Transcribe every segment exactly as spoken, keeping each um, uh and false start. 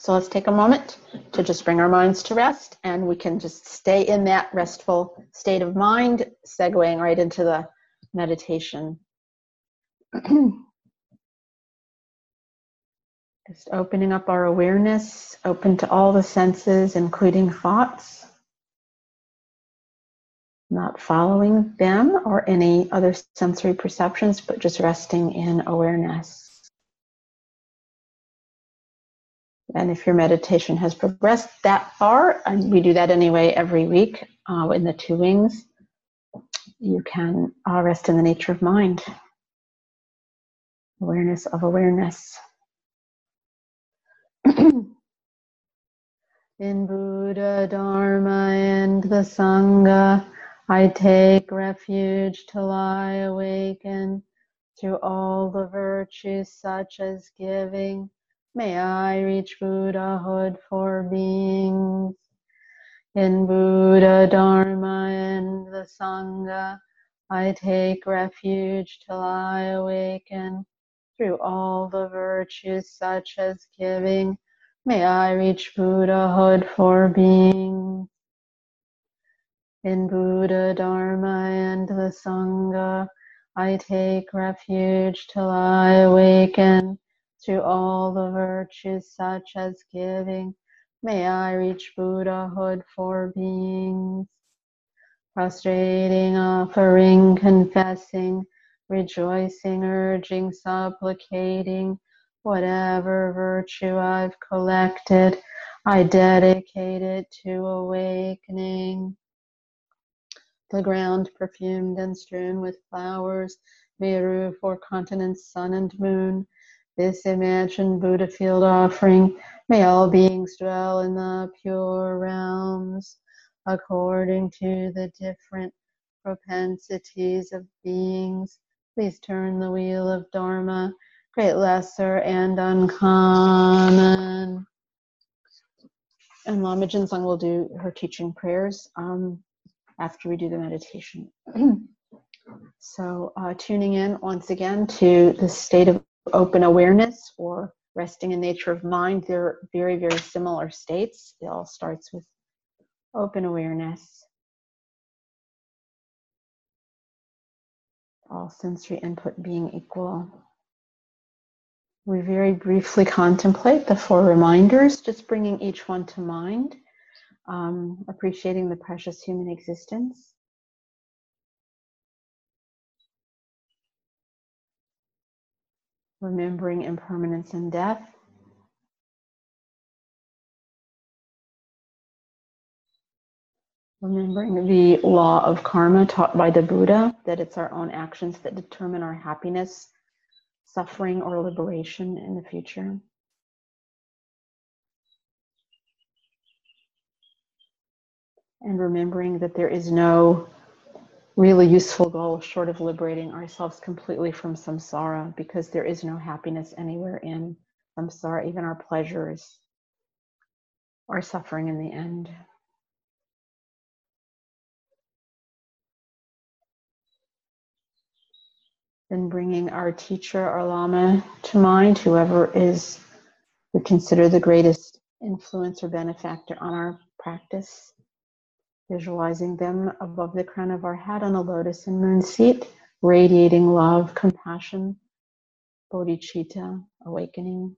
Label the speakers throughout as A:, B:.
A: So let's take a moment to just bring our minds to rest, and we can just stay in that restful state of mind, segueing right into the meditation. Just opening up our awareness, open to all the senses, including thoughts, not following them or any other sensory perceptions, but just resting in awareness. And if your meditation has progressed that far, and we do that anyway every week uh, in the two wings, you can uh, rest in the nature of mind. Awareness of awareness. In Buddha, Dharma, and the Sangha, I take refuge till I awaken. Through all the virtues such as giving, may I reach Buddhahood for beings. In Buddha, Dharma, and the Sangha, I take refuge till I awaken. Through all the virtues such as giving, may I reach Buddhahood for being. In Buddha, Dharma, and the Sangha, I take refuge till I awaken. Through all the virtues such as giving, may I reach Buddhahood for beings. Prostrating, offering, confessing, rejoicing, urging, supplicating, whatever virtue I've collected, I dedicate it to awakening. The ground perfumed and strewn with flowers, Meru, four continents, sun and moon, this imagined Buddha field offering, may all beings dwell in the pure realms, according to the different propensities of beings. Please turn the wheel of Dharma, great, lesser, and uncommon. And Lama Jinzang will do her teaching prayers um, after we do the meditation. So uh, tuning in once again to the state of open awareness or resting in nature of mind. They're very, very similar states. It all starts with open awareness. All sensory input being equal. We very briefly contemplate the four reminders, just bringing each one to mind, um, appreciating the precious human existence. Remembering impermanence and death. Remembering the law of karma taught by the Buddha, that it's our own actions that determine our happiness, suffering, or liberation in the future. And remembering that there is no really useful goal short of liberating ourselves completely from samsara, because there is no happiness anywhere in samsara. Even our pleasures are suffering in the end. Then bringing our teacher, our Lama, to mind, whoever is we consider the greatest influence or benefactor on our practice. Visualizing them above the crown of our head on a lotus and moon seat, radiating love, compassion, bodhicitta, awakening.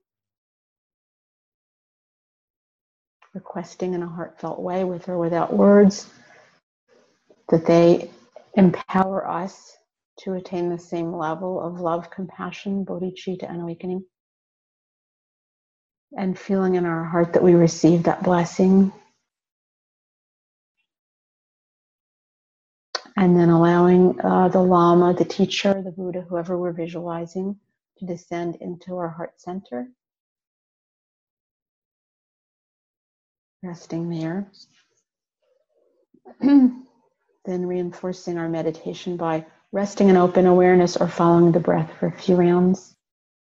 A: Requesting in a heartfelt way, with or without words, that they empower us to attain the same level of love, compassion, bodhicitta, and awakening. And feeling in our heart that we receive that blessing. And then allowing uh, the Lama, the teacher, the Buddha, whoever we're visualizing, to descend into our heart center. Resting there. Then reinforcing our meditation by resting in open awareness or following the breath for a few rounds.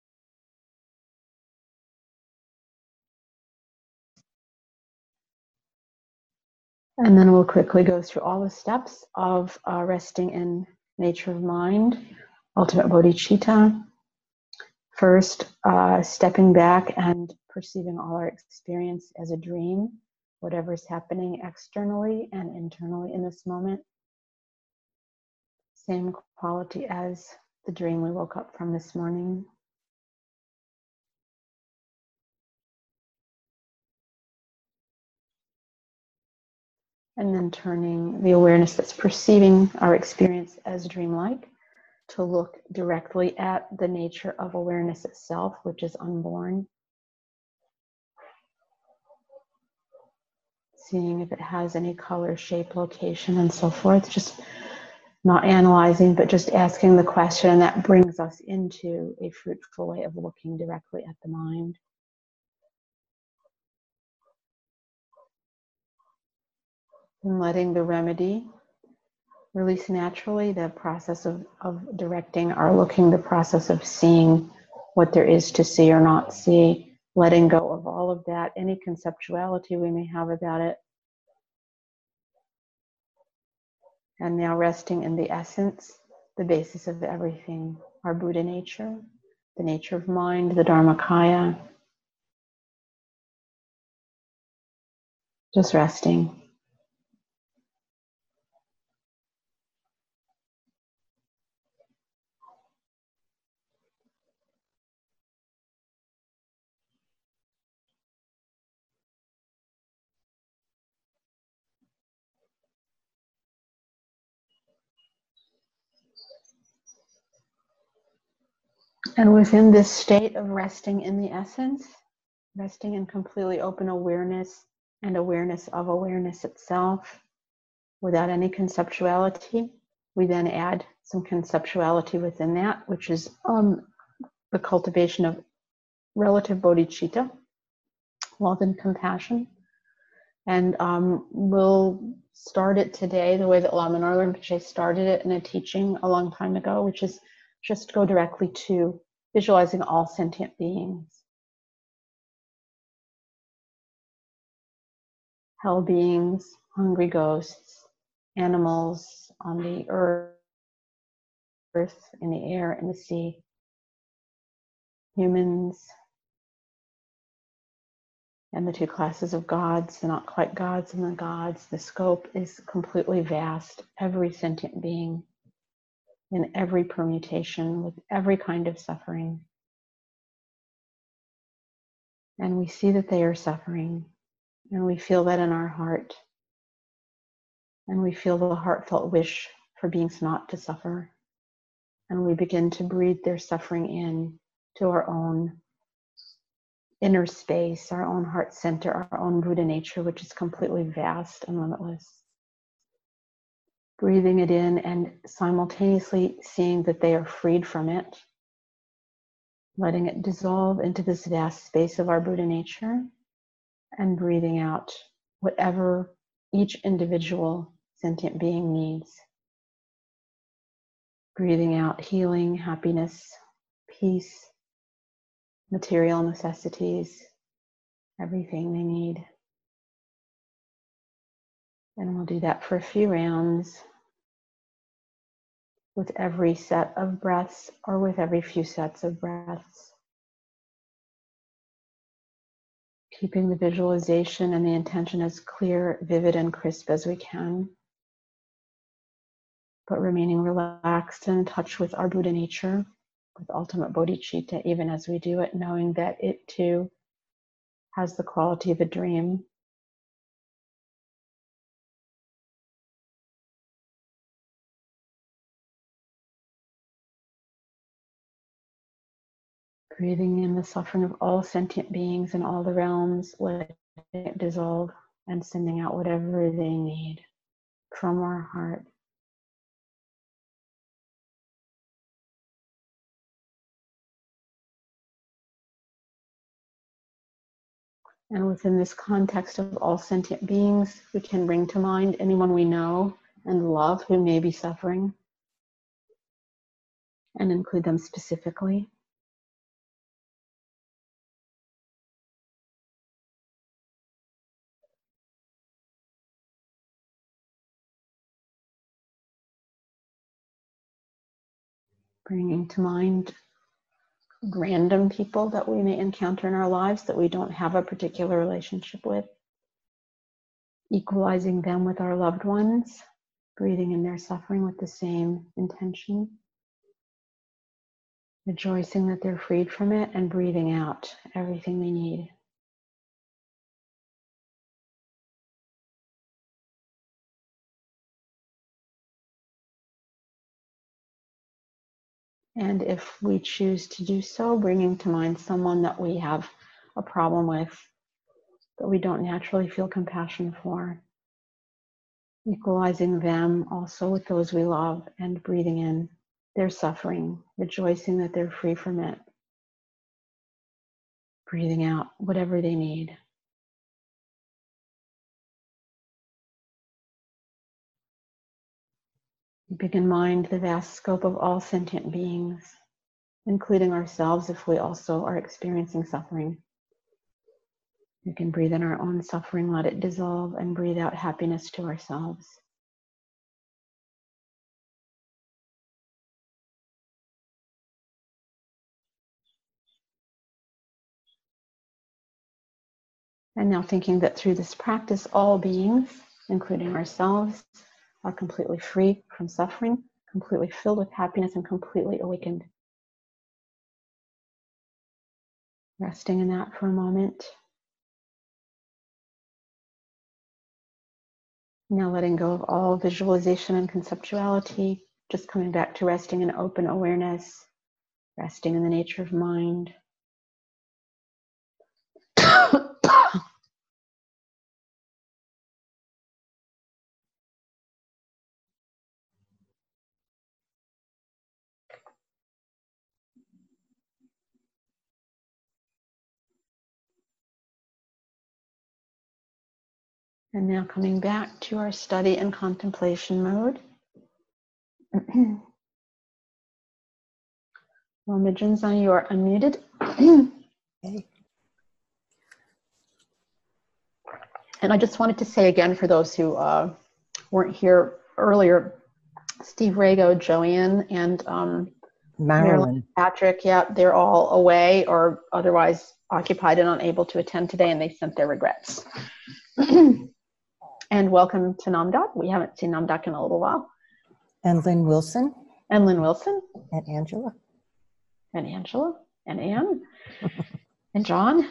A: And then we'll quickly go through all the steps of uh, resting in nature of mind, ultimate bodhicitta. First, uh, stepping back and perceiving all our experience as a dream, whatever is happening externally and internally in this moment. Same quality as the dream we woke up from this morning. And then turning the awareness that's perceiving our experience as dreamlike to look directly at the nature of awareness itself, which is unborn. Seeing if it has any color, shape, location, and so forth. Just not analyzing, but just asking the question, and that brings us into a fruitful way of looking directly at the mind. And letting the remedy release naturally, the process of, of directing our looking, the process of seeing what there is to see or not see, letting go of all of that, any conceptuality we may have about it. And now resting in the essence, the basis of everything, our Buddha nature, the nature of mind, the Dharmakaya. Just resting. And within this state of resting in the essence, resting in completely open awareness and awareness of awareness itself, without any conceptuality, we then add some conceptuality within that, which is um, the cultivation of relative bodhicitta, love and compassion. And um, we'll start it today the way that Lama Northern Rinpoche started it in a teaching a long time ago, which is just go directly to visualizing all sentient beings. Hell beings, hungry ghosts, animals on the earth, in the air, in the sea, humans, and the two classes of gods, the not quite gods and the gods. The scope is completely vast. Every sentient being in every permutation with every kind of suffering. And we see that they are suffering, and we feel that in our heart. And we feel the heartfelt wish for beings not to suffer. And we begin to breathe their suffering in to our own inner space, our own heart center, our own Buddha nature, which is completely vast and limitless. Breathing it in and simultaneously seeing that they are freed from it, letting it dissolve into this vast space of our Buddha nature, and breathing out whatever each individual sentient being needs. Breathing out healing, happiness, peace, material necessities, everything they need. And we'll do that for a few rounds with every set of breaths or with every few sets of breaths. Keeping the visualization and the intention as clear, vivid, and crisp as we can, but remaining relaxed and in touch with our Buddha nature, with ultimate bodhicitta, even as we do it, knowing that it too has the quality of a dream. Breathing in the suffering of all sentient beings in all the realms, letting it dissolve and sending out whatever they need from our heart. And within this context of all sentient beings, we can bring to mind anyone we know and love who may be suffering and include them specifically. Bringing to mind random people that we may encounter in our lives that we don't have a particular relationship with, equalizing them with our loved ones, breathing in their suffering with the same intention, rejoicing that they're freed from it, and breathing out everything they need. And if we choose to do so, bringing to mind someone that we have a problem with, that we don't naturally feel compassion for, equalizing them also with those we love, and breathing in their suffering, rejoicing that they're free from it, breathing out whatever they need. Keeping in mind the vast scope of all sentient beings, including ourselves if we also are experiencing suffering. We can breathe in our own suffering, let it dissolve, and breathe out happiness to ourselves. And now thinking that through this practice, all beings, including ourselves, are completely free from suffering, completely filled with happiness, and completely awakened. Resting in that for a moment. Now letting go of all visualization and conceptuality, just coming back to resting in open awareness, resting in the nature of mind. And now coming back to our study and contemplation mode. Lama Junzan, you are unmuted.
B: Okay.
A: And I just wanted to say again, for those who uh, weren't here earlier, Steve Rago, Joanne, and um,
B: Marilyn.
A: Marilyn Patrick, yeah, they're all away or otherwise occupied and unable to attend today, and they sent their regrets. And welcome to Namdak. We haven't seen Namdak in a little while.
B: And Lynn Wilson.
A: And Lynn Wilson.
B: And Angela.
A: And Angela. And Anne. And John.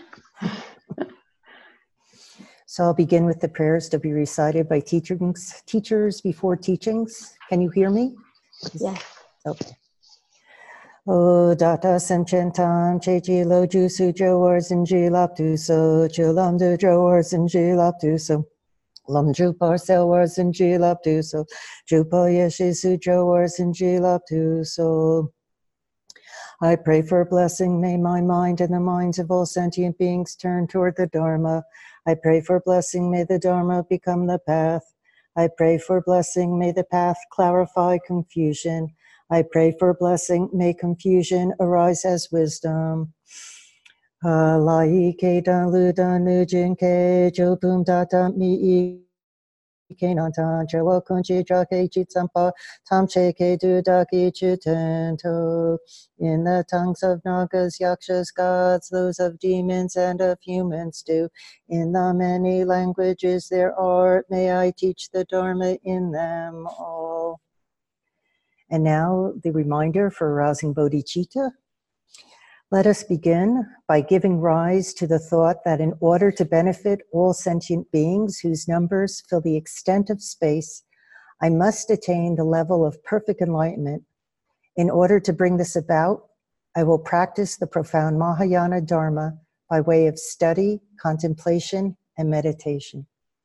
B: So I'll begin with the prayers to be recited by teachings, teachers before teachings. Can you hear me?
A: Yes.
B: Okay. O data semchentan cheji lo jusu jowars in jilaptu so chulam du jowars in jilaptu so lam jupar selwars in jilaptu so jupa yeshi su jowars in jilaptu so. I pray for a blessing. May my mind and the minds of all sentient beings turn toward the Dharma. I pray for blessing. May the Dharma become the path. I pray for blessing. May the path clarify confusion. I pray for blessing. May confusion arise as wisdom. Lai ke dan lu dan nu jin ke jo pum da da mi Kenantan Jawa Kunchi Jake Chitsampa Tamche Ke Dudaki Chitento. In the tongues of Nagas, Yakshas, gods, those of demons and of humans do. In the many languages there are, may I teach the Dharma in them all. And now the reminder for arousing bodhicitta. Let us begin by giving rise to the thought that in order to benefit all sentient beings whose numbers fill the extent of space, I must attain the level of perfect enlightenment. In order to bring this about, I will practice the profound Mahayana Dharma by way of study, contemplation, and meditation.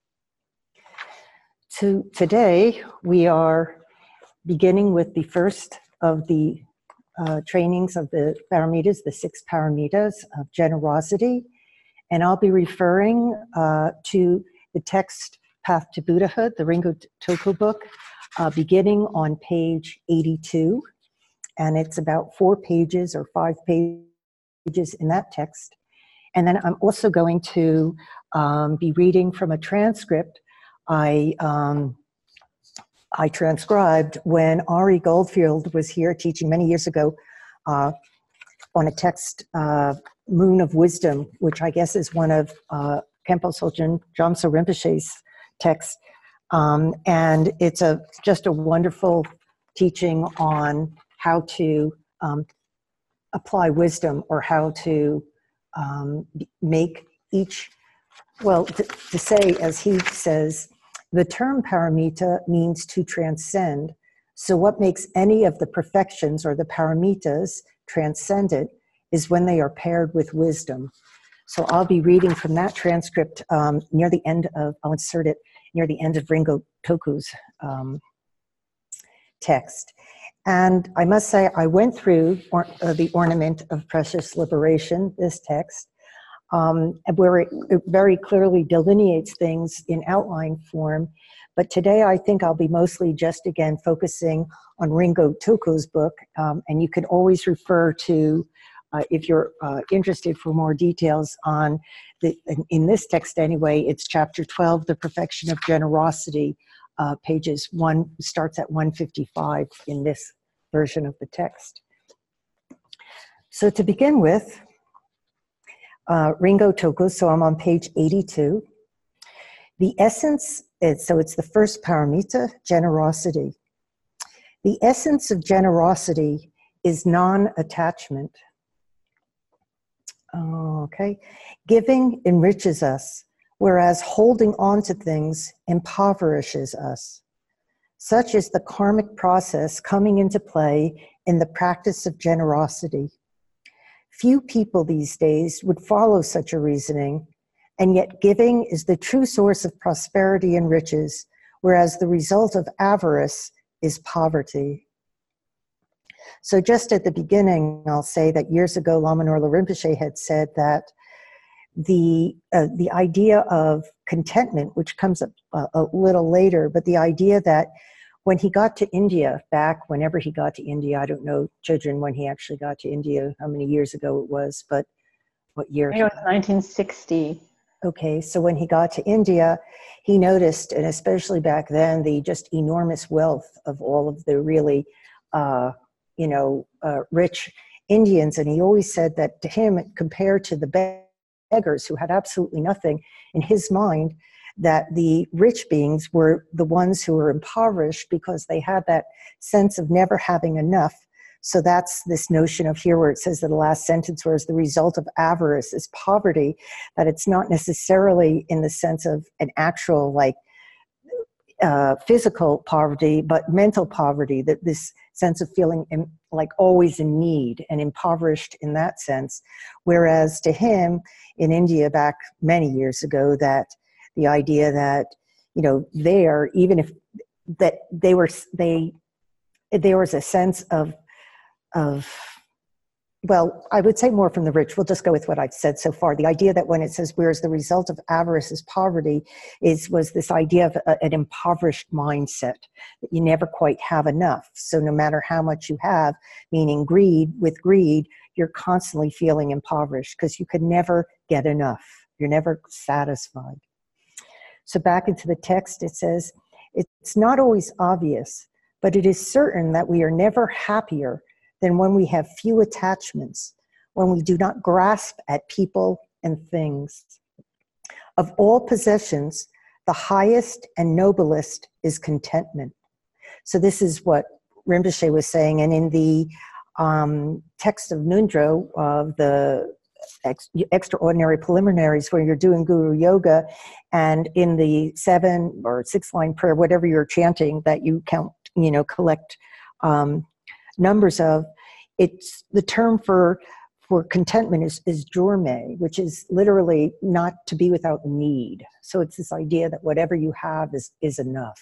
B: To, today, we are beginning with the first of the Uh, trainings of the paramitas, the six paramitas of generosity. And I'll be referring uh, to the text Path to Buddhahood, the Ringo Toku book, uh, beginning on page eighty-two. And it's about four pages or five pages in that text. And then I'm also going to um, be reading from a transcript I um, I transcribed when Ari Goldfield was here teaching many years ago uh, on a text, uh, Moon of Wisdom, which I guess is one of uh, Khenpo Sogyal Gyaltsen Rinpoche's texts. Um, and it's a just a wonderful teaching on how to um, apply wisdom, or how to um, make each, well, to, to say, as he says, the term paramita means to transcend. So what makes any of the perfections or the paramitas transcendent is when they are paired with wisdom. So I'll be reading from that transcript um, near the end of, I'll insert it near the end of Ringo Toku's um, text. And I must say, I went through or, uh, the Ornament of Precious Liberation, this text, um, where it, it very clearly delineates things in outline form. But today I think I'll be mostly just, again, focusing on Ringo Toku's book. Um, and you can always refer to, uh, if you're uh, interested for more details on, the, in, in this text anyway, it's chapter twelve, The Perfection of Generosity, uh, pages one, starts at one fifty-five in this version of the text. So to begin with, uh, Ringo Toku, so I'm on page eighty-two. The essence is, so it's the first paramita, generosity. The essence of generosity is non-attachment. Okay. Giving enriches us, whereas holding on to things impoverishes us. Such is the karmic process coming into play in the practice of generosity. Few people these days would follow such a reasoning, and yet giving is the true source of prosperity and riches, whereas the result of avarice is poverty. So just at the beginning, I'll say that years ago, Lama Norla Rinpoche had said that the, uh, the idea of contentment, which comes up a, a little later, but the idea that when he got to India, back whenever he got to India, I don't know, children, when he actually got to India, how many years ago it was, but what year?
A: I think it was nineteen sixty.
B: Okay, so when he got to India, he noticed, and especially back then, the just enormous wealth of all of the really, uh, you know, uh, rich Indians. And he always said that to him, compared to the beggars who had absolutely nothing, in his mind, that the rich beings were the ones who were impoverished because they had that sense of never having enough. So that's this notion of here where it says that the last sentence, whereas the result of avarice is poverty, that it's not necessarily in the sense of an actual like uh, physical poverty, but mental poverty, that this sense of feeling in, like always in need and impoverished in that sense. Whereas to him in India back many years ago, that the idea that, you know, there, even if that they were, they, there was a sense of, of, well, I would say more from the rich. We'll just go with what I've said so far. The idea that when it says, whereas the result of avarice is poverty, is was this idea of a, an impoverished mindset, that you never quite have enough. So no matter how much you have, meaning greed, with greed, you're constantly feeling impoverished because you could never get enough. You're never satisfied. So back into the text, it says, it's not always obvious, but it is certain that we are never happier than when we have few attachments, when we do not grasp at people and things. Of all possessions, the highest and noblest is contentment. So this is what Rinpoche was saying, and in the um, text of Nundro, of the ex extraordinary preliminaries where you're doing Guru Yoga, and in the seven or six line prayer, whatever you're chanting that you count, you know, collect um, numbers of, it's the term for for contentment is, is jorme, which is literally not to be without need. So it's this idea that whatever you have is, is enough.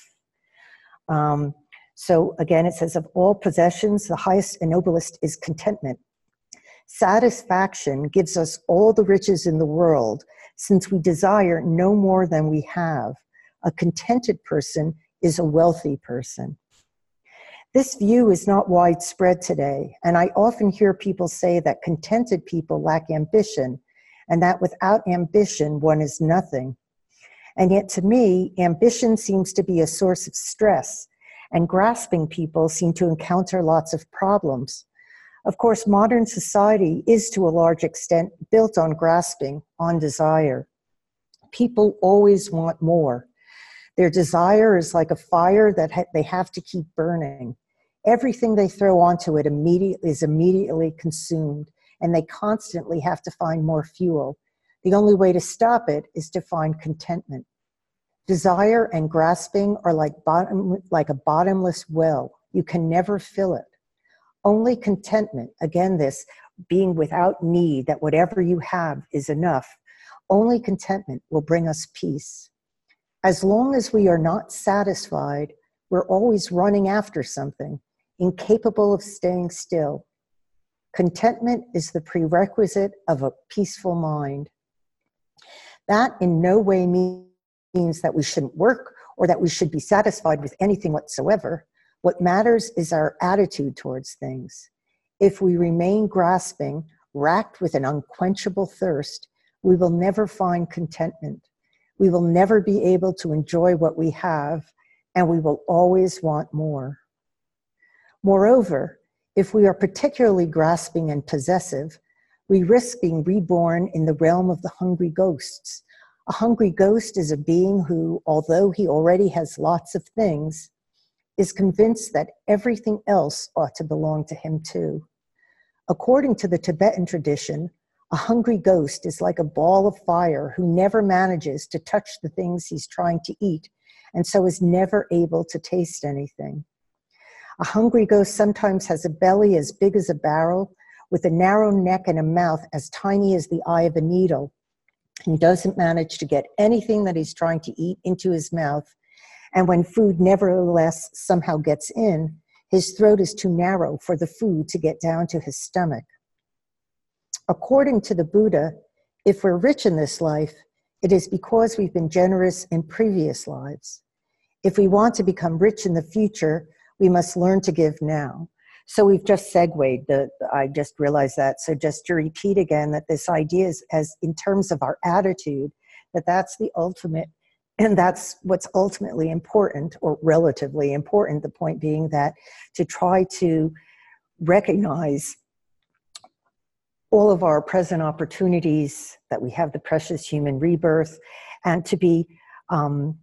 B: Um, so again, it says, of all possessions, the highest and noblest is contentment. Satisfaction gives us all the riches in the world, since we desire no more than we have. A contented person is a wealthy person. This view is not widespread today, and I often hear people say that contented people lack ambition, and that without ambition, one is nothing. And yet to me, ambition seems to be a source of stress, and grasping people seem to encounter lots of problems. Of course, modern society is to a large extent built on grasping, on desire. People always want more. Their desire is like a fire that ha- they have to keep burning. Everything they throw onto it immediate, is immediately consumed, and they constantly have to find more fuel. The only way to stop it is to find contentment. Desire and grasping are like, bottom, like a bottomless well. You can never fill it. Only contentment, again this, being without need, that whatever you have is enough, only contentment will bring us peace. As long as we are not satisfied, we're always running after something, incapable of staying still. Contentment is the prerequisite of a peaceful mind. That in no way means that we shouldn't work or that we should be satisfied with anything whatsoever. What matters is our attitude towards things. If we remain grasping, racked with an unquenchable thirst, we will never find contentment. We will never be able to enjoy what we have, and we will always want more. Moreover, if we are particularly grasping and possessive, we risk being reborn in the realm of the hungry ghosts. A hungry ghost is a being who, although he already has lots of things, is convinced that everything else ought to belong to him too. According to the Tibetan tradition, a hungry ghost is like a ball of fire who never manages to touch the things he's trying to eat, and so is never able to taste anything. A hungry ghost sometimes has a belly as big as a barrel, with a narrow neck and a mouth as tiny as the eye of a needle. He doesn't manage to get anything that he's trying to eat into his mouth, and when food nevertheless somehow gets in, his throat is too narrow for the food to get down to his stomach. According to the Buddha, if we're rich in this life, it is because we've been generous in previous lives. If we want to become rich in the future, we must learn to give now. So we've just segued, the, I just realized that. So just to repeat again, that this idea is, as in terms of our attitude, that that's the ultimate, and that's what's ultimately important, or relatively important, the point being that to try to recognize all of our present opportunities, that we have the precious human rebirth, and to be um,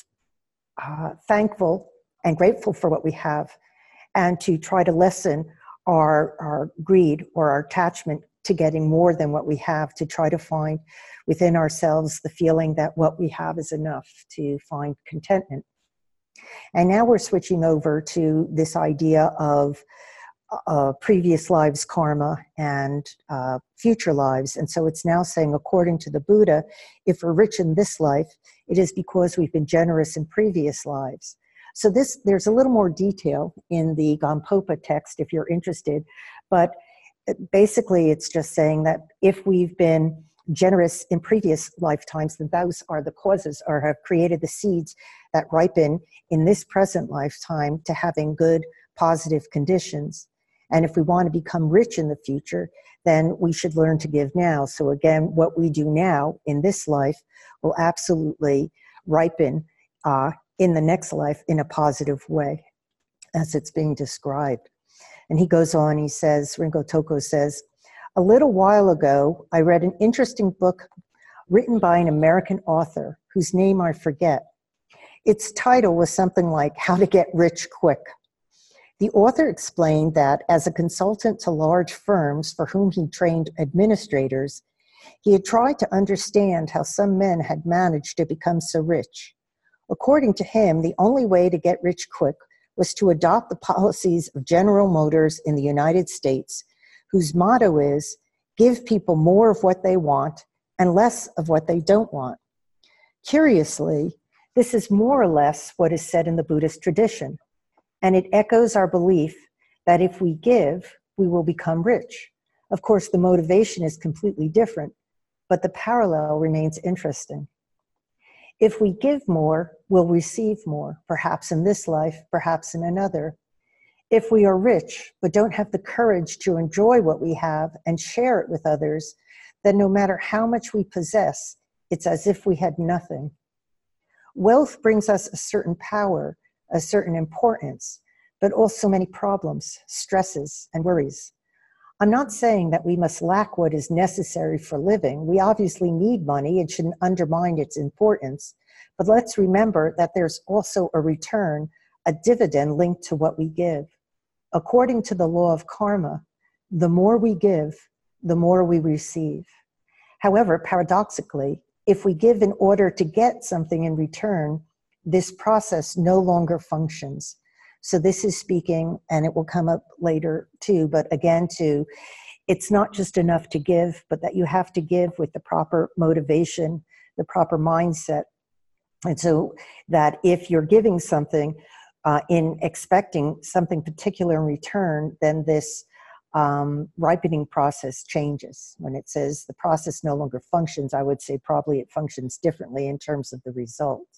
B: uh, thankful and grateful for what we have, and to try to lessen our, our greed or our attachment to getting more than what we have, to try to find within ourselves the feeling that what we have is enough, to find contentment. And now we're switching over to this idea of uh, previous lives karma and uh, future lives. And so it's now saying, according to the Buddha, if we're rich in this life, it is because we've been generous in previous lives. So this, there's a little more detail in the Gampopa text if you're interested, but basically it's just saying that if we've been generous in previous lifetimes, then those are the causes, or have created the seeds that ripen in this present lifetime to having good, positive conditions. And if we want to become rich in the future, then we should learn to give now. So again, what we do now in this life will absolutely ripen uh, in the next life in a positive way, as it's being described. And he goes on, he says, Rinko Toko says, a little while ago, I read an interesting book written by an American author whose name I forget. Its title was something like How to Get Rich Quick. The author explained that as a consultant to large firms for whom he trained administrators, he had tried to understand how some men had managed to become so rich. According to him, the only way to get rich quick was to adopt the policies of General Motors in the United States, whose motto is, give people more of what they want and less of what they don't want. Curiously, this is more or less what is said in the Buddhist tradition, and it echoes our belief that if we give, we will become rich. Of course, the motivation is completely different, but the parallel remains interesting. If we give more, we'll receive more, perhaps in this life, perhaps in another. If we are rich, but don't have the courage to enjoy what we have and share it with others, then no matter how much we possess, it's as if we had nothing. Wealth brings us a certain power, a certain importance, but also many problems, stresses, and worries. I'm not saying that we must lack what is necessary for living. We obviously need money. It shouldn't undermine its importance. But let's remember that there's also a return, a dividend linked to what we give. According to the law of karma, the more we give, the more we receive. However, paradoxically, if we give in order to get something in return, this process no longer functions. So this is speaking, and it will come up later too, but again too, it's not just enough to give, but that you have to give with the proper motivation, the proper mindset. And so that if you're giving something uh, in expecting something particular in return, then this um, ripening process changes. When it says the process no longer functions, I would say probably it functions differently in terms of the result.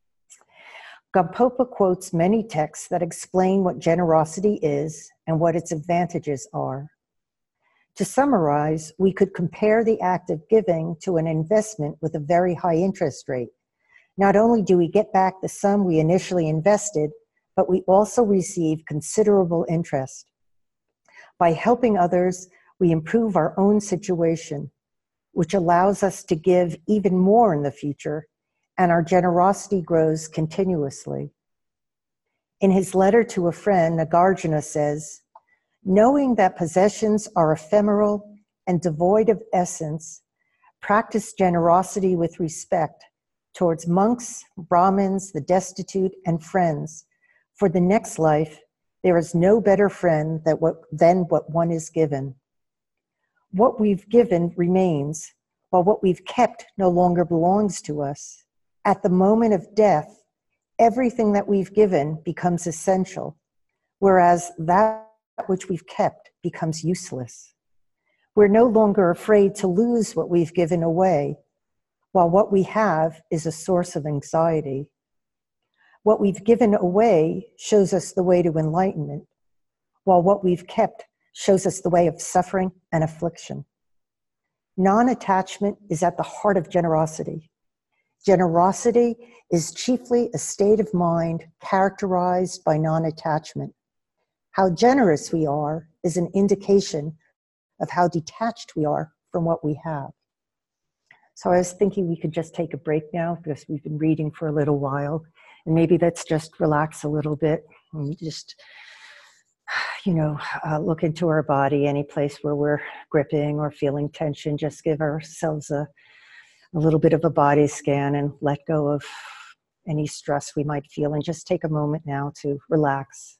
B: Gampopa quotes many texts that explain what generosity is and what its advantages are. To summarize, we could compare the act of giving to an investment with a very high interest rate. Not only do we get back the sum we initially invested, but we also receive considerable interest. By helping others, we improve our own situation, which allows us to give even more in the future, and our generosity grows continuously. In his letter to a friend, Nagarjuna says, knowing that possessions are ephemeral and devoid of essence, practice generosity with respect towards monks, Brahmins, the destitute, and friends. For the next life, there is no better friend than what, than what one is given. What we've given remains, while what we've kept no longer belongs to us. At the moment of death, everything that we've given becomes essential, whereas that which we've kept becomes useless. We're no longer afraid to lose what we've given away, while what we have is a source of anxiety. What we've given away shows us the way to enlightenment, while what we've kept shows us the way of suffering and affliction. Non-attachment is at the heart of generosity. Generosity is chiefly a state of mind characterized by non-attachment. How generous we are is an indication of how detached we are from what we have. So I was thinking we could just take a break now because we've been reading for a little while, and maybe let's just relax a little bit and just, you know, uh, look into our body, any place where we're gripping or feeling tension, just give ourselves a a little bit of a body scan and let go of any stress we might feel, and just take a moment now to relax.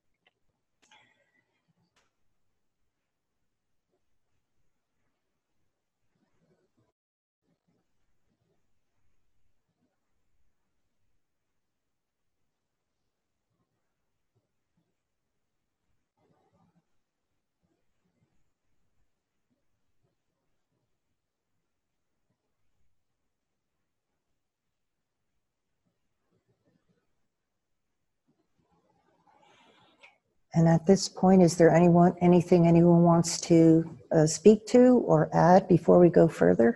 B: And at this point, is there anyone, anything anyone wants to uh, speak to or add before we go further?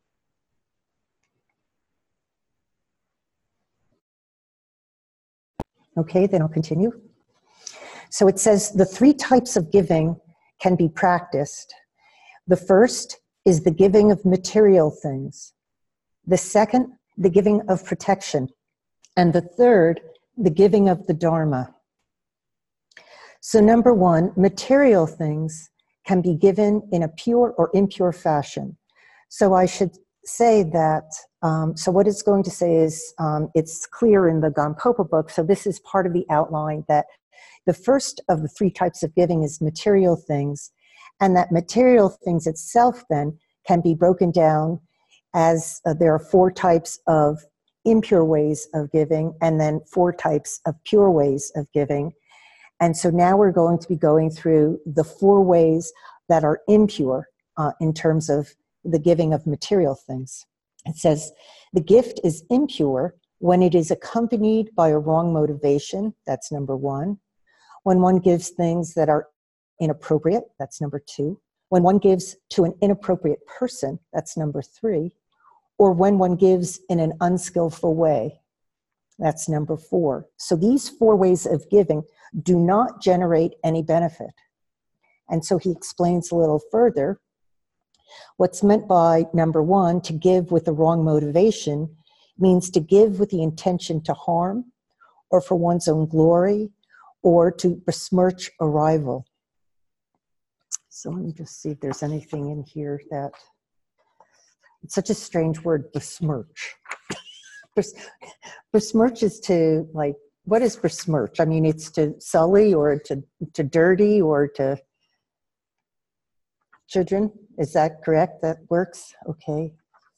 B: Okay, then I'll continue. So it says the three types of giving can be practiced. The first is the giving of material things. The second, the giving of protection. And the third, the giving of the Dharma. So number one, material things can be given in a pure or impure fashion. So I should say that, um, so what it's going to say is, um, it's clear in the Gampopa book, so this is part of the outline, that the first of the three types of giving is material things, and that material things itself then can be broken down as uh, there are four types of impure ways of giving, and then four types of pure ways of giving. And so now we're going to be going through the four ways that are impure uh, in terms of the giving of material things. It says, the gift is impure when it is accompanied by a wrong motivation, that's number one. When one gives things that are inappropriate, that's number two. When one gives to an inappropriate person, that's number three. Or when one gives in an unskillful way, that's number four. So these four ways of giving do not generate any benefit. And so he explains a little further. What's meant by, number one, to give with the wrong motivation means to give with the intention to harm or for one's own glory or to besmirch a rival. So let me just see if there's anything in here that, it's such a strange word, besmirch. Bes, besmirch is to, like, what is besmirch? I mean, it's to sully or to, to dirty or to children. Is that correct? That works? Okay.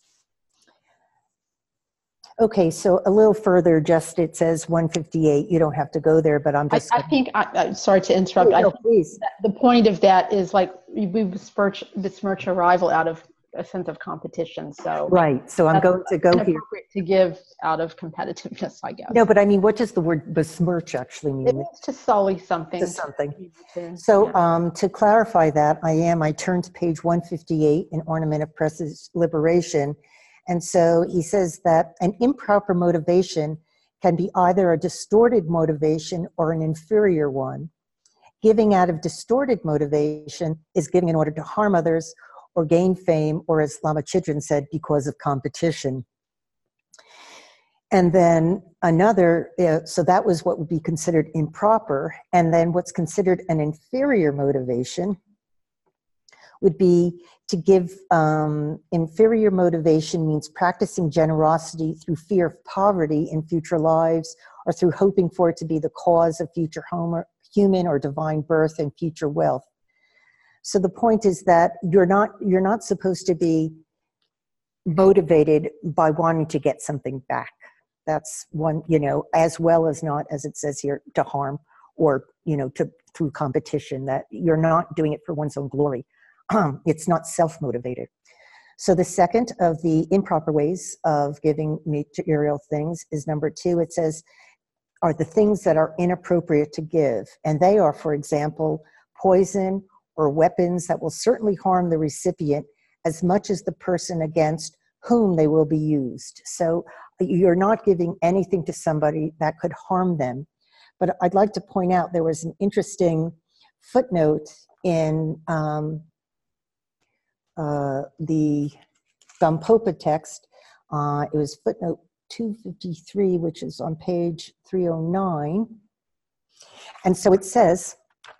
B: Okay, so a little further, just it says one fifty-eight. You don't have to go there, but I'm just.
A: I, I think, I, I'm sorry to interrupt.
B: Oh,
A: I
B: no,
A: think
B: please.
A: that the point of that is like we besmirch, besmirch a rival out of a sense of competition. So
B: right. So I'm going to go here.
A: Inappropriate to give out of competitiveness, I guess.
B: No, but I mean, what does the word besmirch actually mean?
A: It means to sully something.
B: To something.
A: To,
B: so
A: yeah.
B: um, to clarify that, I am, I turned to page one fifty-eight in Ornament of Press's Liberation. And so he says that an improper motivation can be either a distorted motivation or an inferior one. Giving out of distorted motivation is giving in order to harm others or gain fame, or as Lama Chidran said, because of competition. And then another, uh, so that was what would be considered improper. And then what's considered an inferior motivation would be to give, um, inferior motivation means practicing generosity through fear of poverty in future lives or through hoping for it to be the cause of future home or human or divine birth and future wealth. So the point is that you're not, you're not supposed to be motivated by wanting to get something back. That's one, you know, as well as not, as it says here, to harm or, you know, to through competition, that you're not doing it for one's own glory. It's not self-motivated. So the second of the improper ways of giving material things is number two. It says, are the things that are inappropriate to give. And they are, for example, poison or weapons that will certainly harm the recipient as much as the person against whom they will be used. So you're not giving anything to somebody that could harm them. But I'd like to point out there was an interesting footnote in um, uh, the Gampopa text. Uh, it was footnote two fifty-three, which is on page three oh nine. And so it says,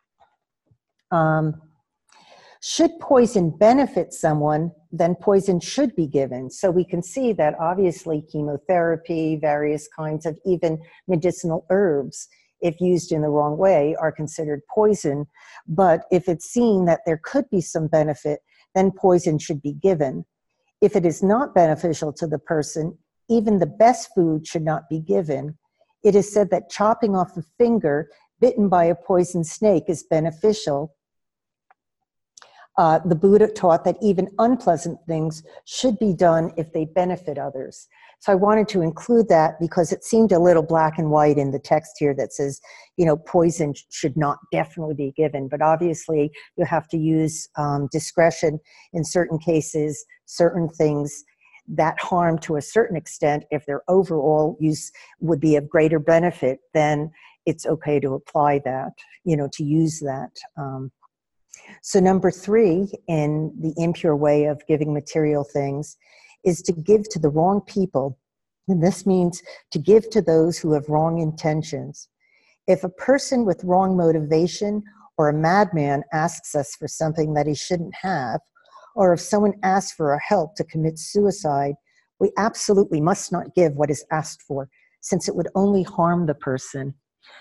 B: um, should poison benefit someone, then poison should be given. So we can see that obviously chemotherapy, various kinds of even medicinal herbs, if used in the wrong way, are considered poison. But if it's seen that there could be some benefit, then poison should be given. If it is not beneficial to the person, even the best food should not be given. It is said that chopping off a finger bitten by a poison snake is beneficial. Uh, the Buddha taught that even unpleasant things should be done if they benefit others. So I wanted to include that because it seemed a little black and white in the text here that says, you know, poison should not definitely be given, but obviously you have to use um, discretion in certain cases, certain things that harm to a certain extent. If their overall use would be of greater benefit, then it's okay to apply that, you know, to use that. Um, So number three in the impure way of giving material things is to give to the wrong people. And this means to give to those who have wrong intentions. If a person with wrong motivation or a madman asks us for something that he shouldn't have, or if someone asks for our help to commit suicide, we absolutely must not give what is asked for, since it would only harm the person.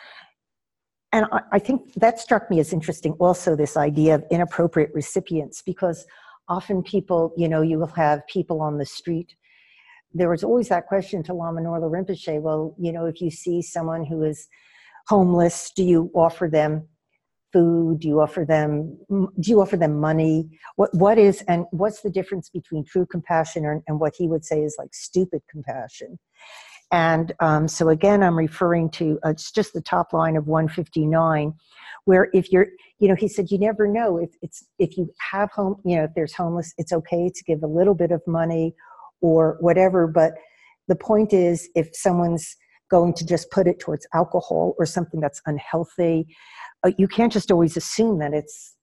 B: And I, I think that struck me as interesting also, this idea of inappropriate recipients, because often people, you know, you will have people on the street. There was always that question to Lama Norla Rinpoche, well, you know, if you see someone who is homeless, do you offer them food? Do you offer them, do you offer them money? What, what is, and what's the difference between true compassion and, and what he would say is like stupid compassion? And um, so again, I'm referring to, uh, it's just the top line of one fifty-nine, where if you're, you know, he said, you never know if it's, if you have home, you know, if there's homeless, it's okay to give a little bit of money or whatever. But the point is, if someone's going to just put it towards alcohol or something that's unhealthy, uh, you can't just always assume that it's,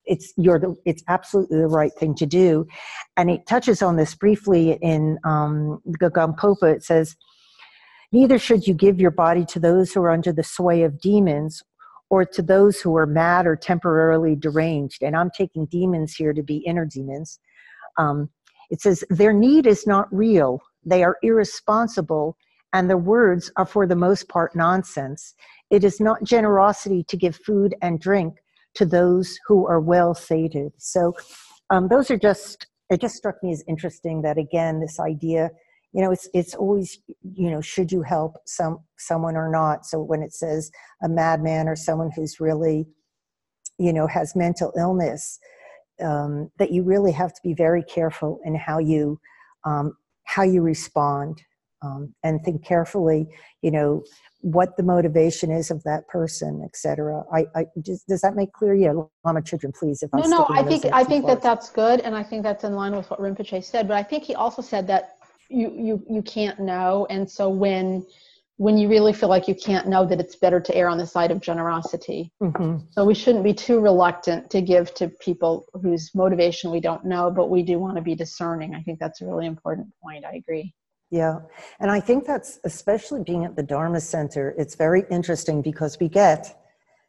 B: it's you're the, it's absolutely the right thing to do. And it touches on this briefly in um, the Gampopa. It says, neither should you give your body to those who are under the sway of demons or to those who are mad or temporarily deranged. And I'm taking demons here to be inner demons. Um, it says, their need is not real. They are irresponsible, and their words are for the most part nonsense. It is not generosity to give food and drink to those who are well sated. So um, those are just, it just struck me as interesting that, again, this idea, you know, it's it's always, you know, should you help some someone or not? So when it says a madman or someone who's really, you know, has mental illness, um, that you really have to be very careful in how you um, how you respond, um, and think carefully, you know, what the motivation is of that person, et cetera. I, I does, does that make clear? Yeah, Lama Children, please. If
A: No,
B: I'm
A: no,
B: skipping
A: I
B: those
A: think
B: are
A: I
B: too
A: think
B: far.
A: that that's good, and I think that's in line with what Rinpoche said. But I think he also said that you you you can't know, and so when when you really feel like you can't know, that it's better to err on the side of generosity.
B: Mm-hmm.
A: So we shouldn't be too reluctant to give to people whose motivation we don't know, but we do want to be discerning. I think that's a really important point. I agree.
B: Yeah, and I think that's, especially being at the Dharma Center, it's very interesting because we get,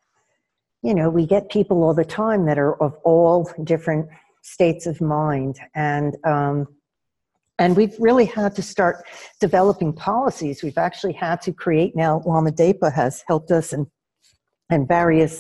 B: you know, we get people all the time that are of all different states of mind, and um, and we've really had to start developing policies. We've actually had to create now. Lama Depa has helped us, and and various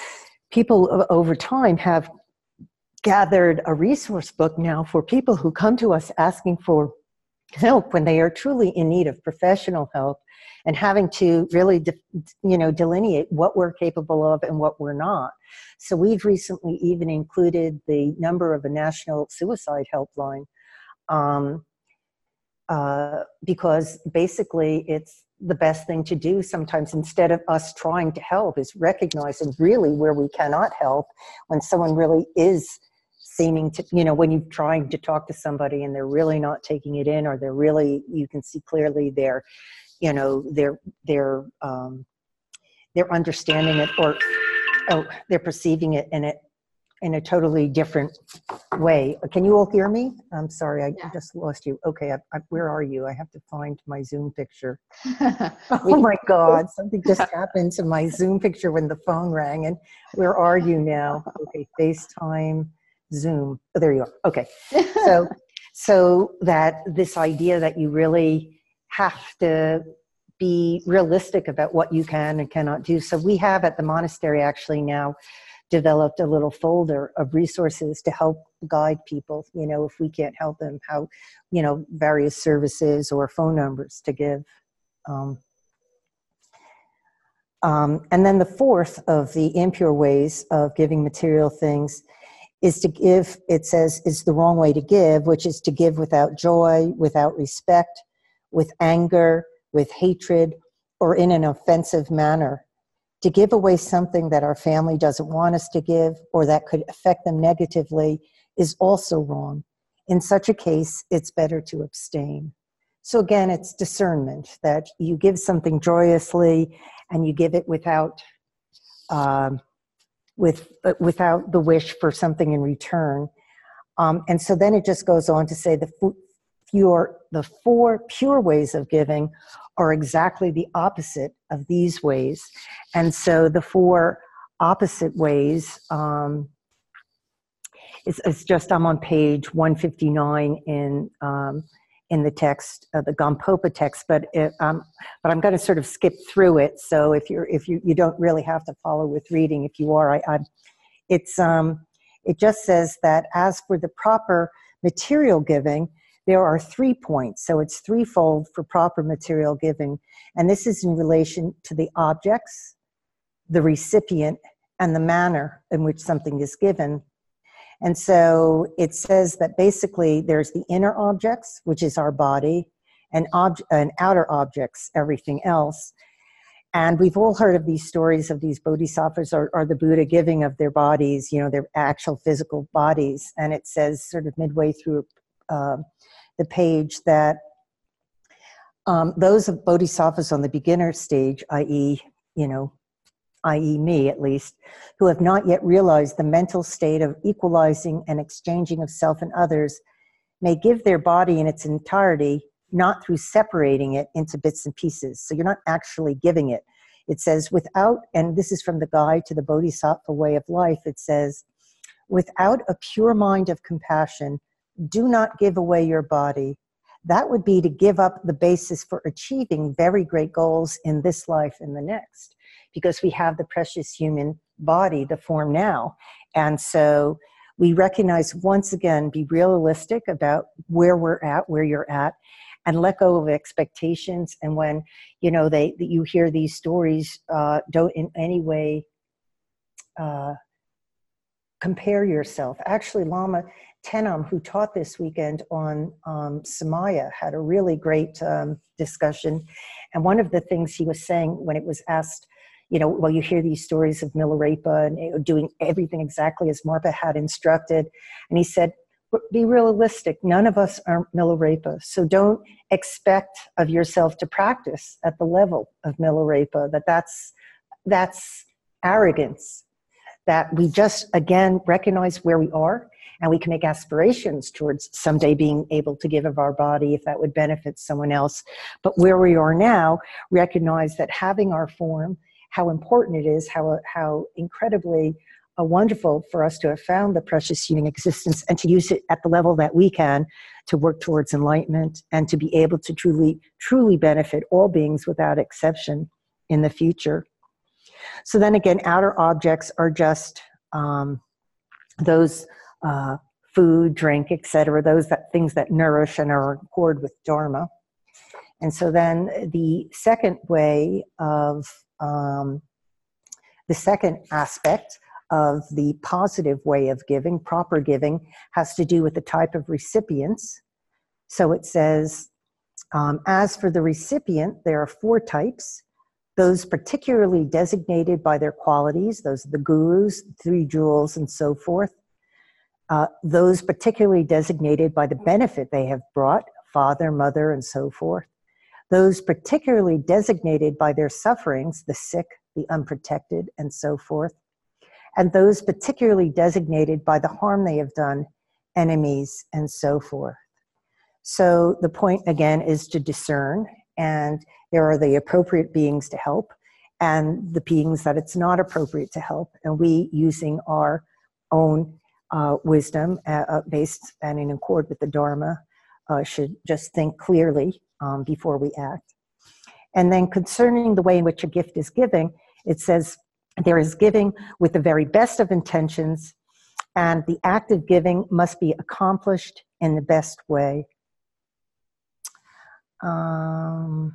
B: people over time have gathered a resource book now for people who come to us asking for help when they are truly in need of professional help, and having to really, de- you know, delineate what we're capable of and what we're not. So we've recently even included the number of a national suicide helpline, um, uh, because basically it's the best thing to do sometimes, instead of us trying to help, is recognizing really where we cannot help when someone really is seeming to, you know, when you're trying to talk to somebody and they're really not taking it in, or they're really, you can see clearly they're, you know, they're, they're, um, they're understanding it, or oh, they're perceiving it in a, in a totally different way. Can you all hear me? I'm sorry, I
A: Yeah.
B: just lost you. Okay, I, I, where are you? I have to find my Zoom picture.
A: We-
B: Oh my God, something just happened to my Zoom picture when the phone rang. And where are you now? Okay, FaceTime, Zoom. Oh, there you are. Okay. So, so that this idea that you really have to be realistic about what you can and cannot do. So we have at the monastery actually now developed a little folder of resources to help guide people, you know, if we can't help them, how, you know, various services or phone numbers to give. Um, um, and then the fourth of the impure ways of giving material things is to give, it says, is the wrong way to give, which is to give without joy, without respect, with anger, with hatred, or in an offensive manner. To give away something that our family doesn't want us to give, or that could affect them negatively, is also wrong. In such a case, it's better to abstain. So again, it's discernment, that you give something joyously and you give it without um, with uh, without the wish for something in return. Um, and so then it just goes on to say the pure, the four pure ways of giving are exactly the opposite of these ways. And so the four opposite ways, um, it's, it's just, I'm on page one fifty-nine in um, in the text, uh, the Gampopa text, but it, um, but I'm going to sort of skip through it. So if you're if you you don't really have to follow with reading. If you are, I, I it's um it just says that as for the proper material giving, there are three points. So it's threefold for proper material giving, and this is in relation to the objects, the recipient, and the manner in which something is given. And so it says that basically there's the inner objects, which is our body, and, ob- and outer objects, everything else. And we've all heard of these stories of these bodhisattvas or, or the Buddha giving of their bodies, you know, their actual physical bodies. And it says sort of midway through uh, the page that um, those of bodhisattvas on the beginner stage, that is, you know, that is me at least, who have not yet realized the mental state of equalizing and exchanging of self and others, may give their body in its entirety, not through separating it into bits and pieces. So you're not actually giving it. It says without, and this is from the Guide to the Bodhisattva Way of Life, it says, without a pure mind of compassion, do not give away your body. That would be to give up the basis for achieving very great goals in this life and the next, because we have the precious human body, the form now. And so we recognize, once again, be realistic about where we're at, where you're at, and let go of expectations. And when, you know, they you hear these stories, uh, don't in any way uh, compare yourself. Actually, Lama Tenam, who taught this weekend on um, Samaya, had a really great um, discussion. And one of the things he was saying when it was asked, you know, well, you hear these stories of Milarepa and you know, doing everything exactly as Marpa had instructed. And he said, be realistic. None of us are Milarepa. So don't expect of yourself to practice at the level of Milarepa, that that's, that's arrogance. That we just, again, recognize where we are, and we can make aspirations towards someday being able to give of our body if that would benefit someone else. But where we are now, recognize that having our form, how important it is, how, how incredibly uh, wonderful for us to have found the precious human existence and to use it at the level that we can to work towards enlightenment and to be able to truly, truly benefit all beings without exception in the future. So then again, outer objects are just um, those uh, food, drink, et cetera, those that, things that nourish and are in accord with Dharma. And so then the second way of, um, the second aspect of the positive way of giving, proper giving, has to do with the type of recipients. So it says, um, as for the recipient, there are four types. Those particularly designated by their qualities, those are the gurus, three jewels, and so forth. Uh, those particularly designated by the benefit they have brought, father, mother, and so forth. Those particularly designated by their sufferings, the sick, the unprotected, and so forth. And those particularly designated by the harm they have done, enemies, and so forth. So the point, again, is to discern, and there are the appropriate beings to help and the beings that it's not appropriate to help. And we, using our own uh, wisdom uh, based and in accord with the Dharma, uh, should just think clearly um, before we act. And then concerning the way in which a gift is giving, it says there is giving with the very best of intentions, and the act of giving must be accomplished in the best way. Um,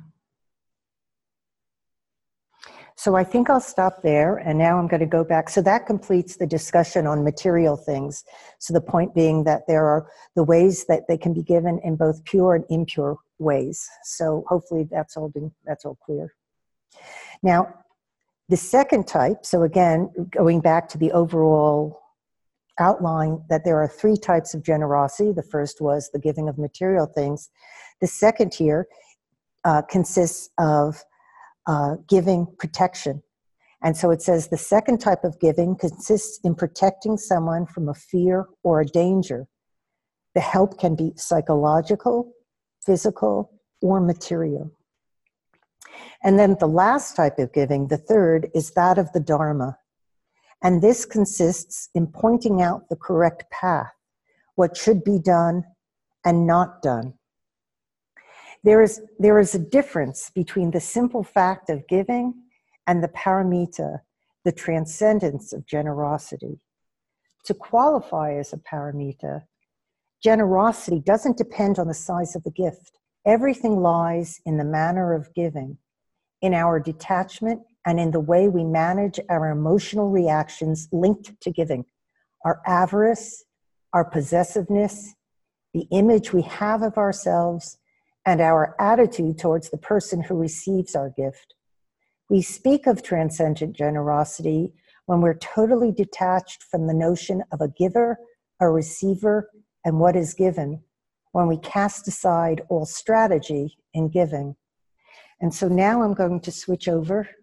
B: so I think I'll stop there, and now I'm going to go back. So that completes the discussion on material things. So the point being that there are the ways that they can be given in both pure and impure ways. So hopefully that's all been, that's all clear. Now, the second type, so again, going back to the overall outline, that there are three types of generosity. The first was the giving of material things. The second here uh, consists of uh, giving protection. And so it says the second type of giving consists in protecting someone from a fear or a danger. The help can be psychological, physical, or material. And then the last type of giving, the third, is that of the Dharma. And this consists in pointing out the correct path, what should be done and not done. There is, there is a difference between the simple fact of giving and the paramita, the transcendence of generosity. To qualify as a paramita, generosity doesn't depend on the size of the gift. Everything lies in the manner of giving, in our detachment, and in the way we manage our emotional reactions linked to giving. Our avarice, our possessiveness, the image we have of ourselves, and our attitude towards the person who receives our gift. We speak of transcendent generosity when we're totally detached from the notion of a giver, a receiver, and what is given, when we cast aside all strategy in giving. And so now I'm going to switch over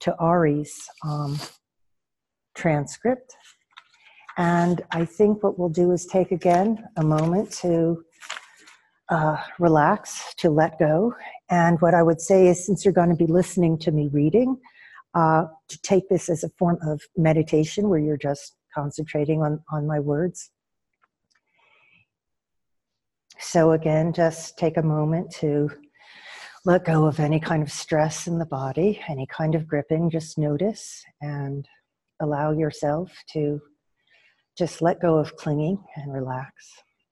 B: to Ari's um, transcript. And I think what we'll do is take again a moment to uh, relax, to let go. And what I would say is, since you're going to be listening to me reading, uh, to take this as a form of meditation where you're just concentrating on, on my words. So again, just take a moment to let go of any kind of stress in the body, any kind of gripping. Just notice and allow yourself to just let go of clinging and relax.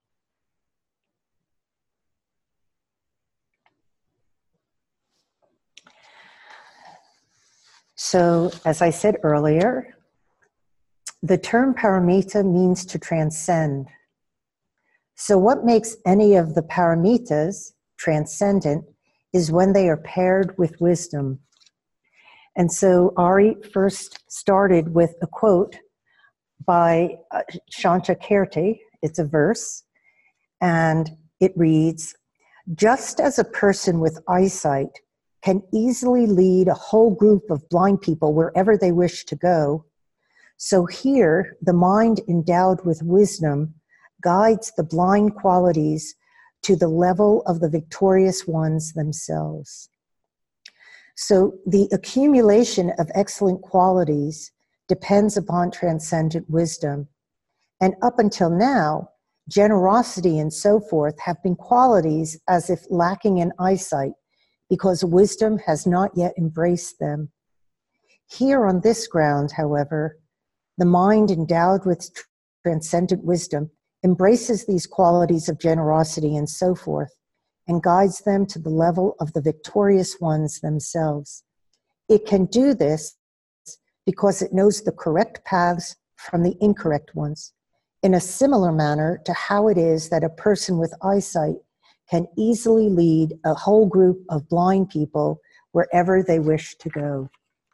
B: So, as I said earlier, the term paramita means to transcend. So what makes any of the paramitas transcendent is when they are paired with wisdom. And so Ari first started with a quote by uh, Shankaracharya. It's a verse, and it reads, "Just as a person with eyesight can easily lead a whole group of blind people wherever they wish to go, so here the mind endowed with wisdom guides the blind qualities to the level of the victorious ones themselves." So the accumulation of excellent qualities depends upon transcendent wisdom. And up until now, generosity and so forth have been qualities as if lacking in eyesight, because wisdom has not yet embraced them. Here on this ground, however, the mind endowed with transcendent wisdom embraces these qualities of generosity and so forth, and guides them to the level of the victorious ones themselves. It can do this because it knows the correct paths from the incorrect ones, in a similar manner to how it is that a person with eyesight can easily lead a whole group of blind people wherever they wish to go.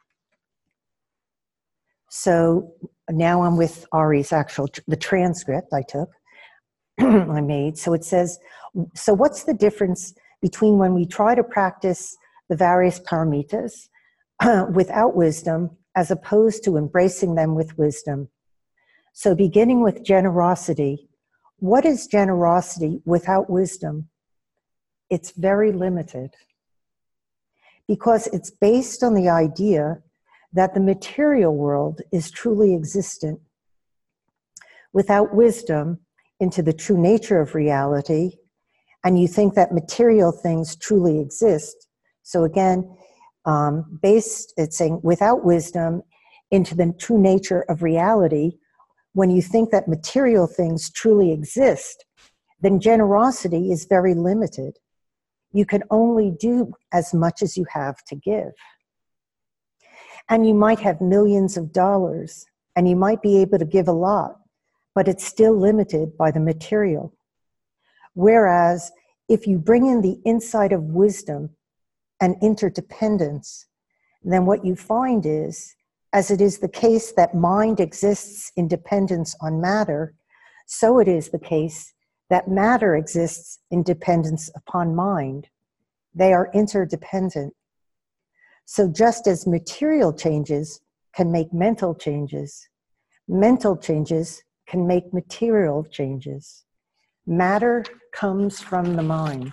B: So now I'm with Ari's actual, the transcript I took, I made. So it says, so what's the difference between when we try to practice the various paramitas without wisdom as opposed to embracing them with wisdom? So beginning with generosity, what is generosity without wisdom? It's very limited, because it's based on the idea that the material world is truly existent. Without wisdom into the true nature of reality, and you think that material things truly exist. So again, um, based, it's saying without wisdom into the true nature of reality, when you think that material things truly exist, then generosity is very limited. You can only do as much as you have to give. And you might have millions of dollars, and you might be able to give a lot, but it's still limited by the material. Whereas if you bring in the insight of wisdom and interdependence, then what you find is, as it is the case that mind exists in dependence on matter, so it is the case that matter exists in dependence upon mind. They are interdependent. So just as material changes can make mental changes, mental changes can make material changes. Matter comes from the mind.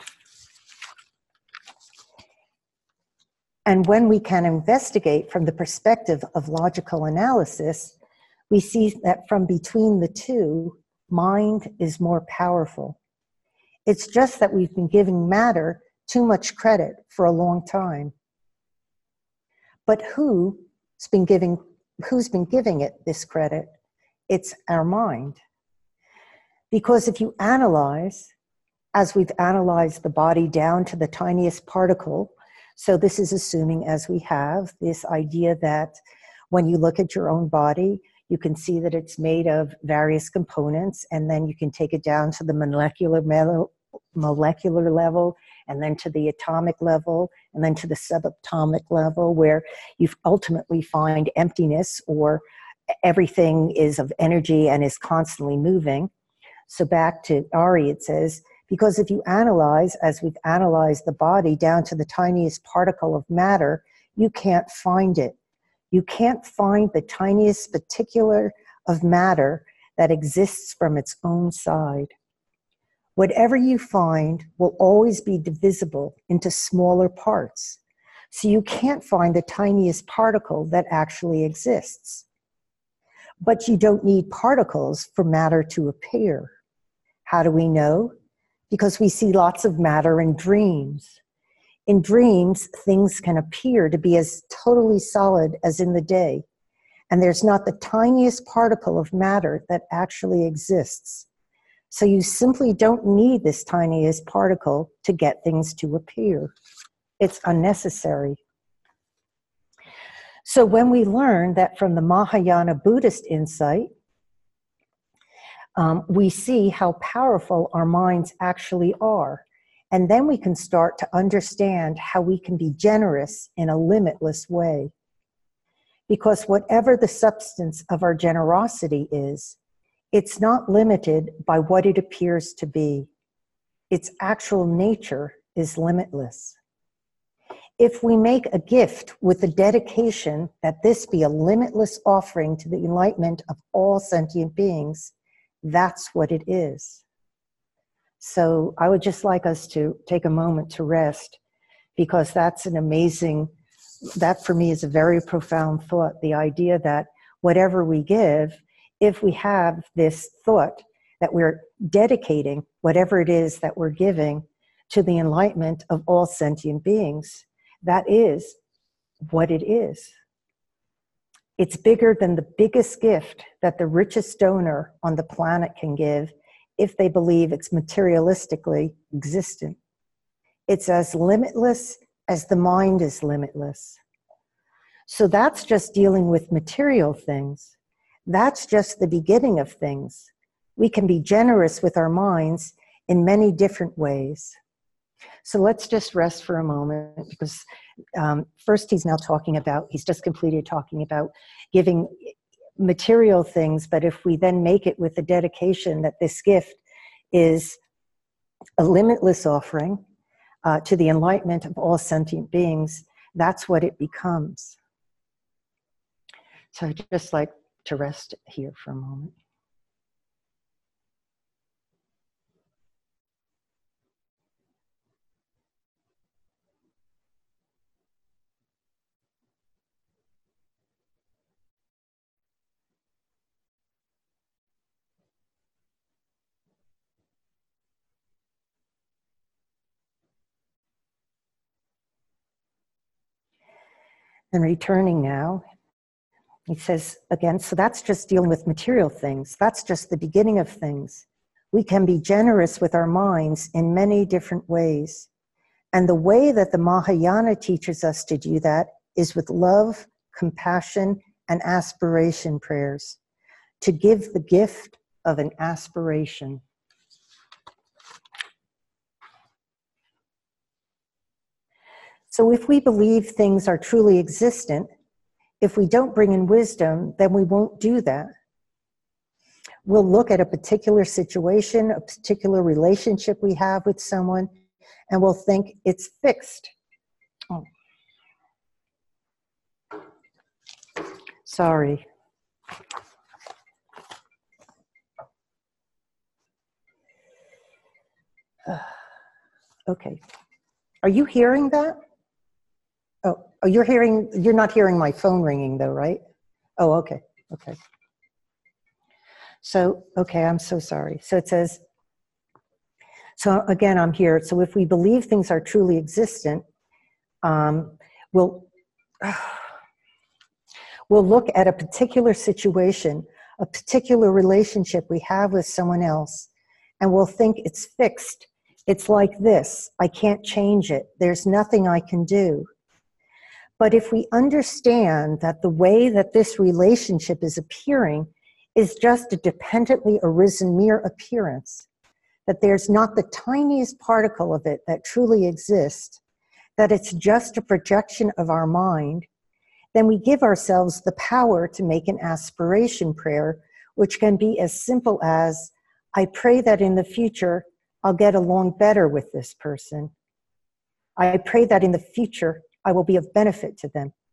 B: And when we can investigate from the perspective of logical analysis, we see that from between the two, mind is more powerful. It's just that we've been giving matter too much credit for a long time. But who's been giving, who's been giving it this credit? It's our mind. Because if you analyze, as we've analyzed the body down to the tiniest particle, so this is assuming, as we have, this idea that when you look at your own body, you can see that it's made of various components, and then you can take it down to the molecular level, molecular level, and then to the atomic level, and then to the subatomic level, where you ultimately find emptiness, or everything is of energy and is constantly moving. So back to Ari, it says, because if you analyze, as we've analyzed the body down to the tiniest particle of matter, you can't find it. You can't find the tiniest particular of matter that exists from its own side. Whatever you find will always be divisible into smaller parts. So you can't find the tiniest particle that actually exists. But you don't need particles for matter to appear. How do we know? Because we see lots of matter in dreams. In dreams, things can appear to be as totally solid as in the day, and there's not the tiniest particle of matter that actually exists. So you simply don't need this tiniest particle to get things to appear. It's unnecessary. So when we learn that from the Mahayana Buddhist insight, um, we see how powerful our minds actually are. And then we can start to understand how we can be generous in a limitless way. Because whatever the substance of our generosity is, it's not limited by what it appears to be. Its actual nature is limitless. If we make a gift with the dedication that this be a limitless offering to the enlightenment of all sentient beings, that's what it is. So I would just like us to take a moment to rest, because that's an amazing, that for me is a very profound thought, the idea that whatever we give, if we have this thought that we're dedicating whatever it is that we're giving to the enlightenment of all sentient beings, that is what it is. It's bigger than the biggest gift that the richest donor on the planet can give if they believe it's materialistically existent. It's as limitless as the mind is limitless. So that's just dealing with material things. That's just the beginning of things. We can be generous with our minds in many different ways. So let's just rest for a moment, because um, first he's now talking about, he's just completed talking about giving material things, but if we then make it with the dedication that this gift is a limitless offering uh, to the enlightenment of all sentient beings, that's what it becomes. So I'd just like to rest here for a moment. And returning now, he says again, so that's just dealing with material things. That's just the beginning of things. We can be generous with our minds in many different ways. And the way that the Mahayana teaches us to do that is with love, compassion, and aspiration prayers, to give the gift of an aspiration. So if we believe things are truly existent, if we don't bring in wisdom, then we won't do that. We'll look at a particular situation, a particular relationship we have with someone, and we'll think it's fixed. Oh. Sorry. Uh, okay. Are you hearing that? Oh, oh, you're hearing, you're not hearing my phone ringing though, right? Oh, okay, okay. So, okay, I'm so sorry. So it says, so again, I'm here. So if we believe things are truly existent, um, we'll, uh, we'll look at a particular situation, a particular relationship we have with someone else, and we'll think it's fixed. It's like this, I can't change it. There's nothing I can do. But if we understand that the way that this relationship is appearing is just a dependently arisen mere appearance, that there's not the tiniest particle of it that truly exists, that it's just a projection of our mind, then we give ourselves the power to make an aspiration prayer, which can be as simple as, I pray that in the future, I'll get along better with this person. I pray that in the future, I will be of benefit to them.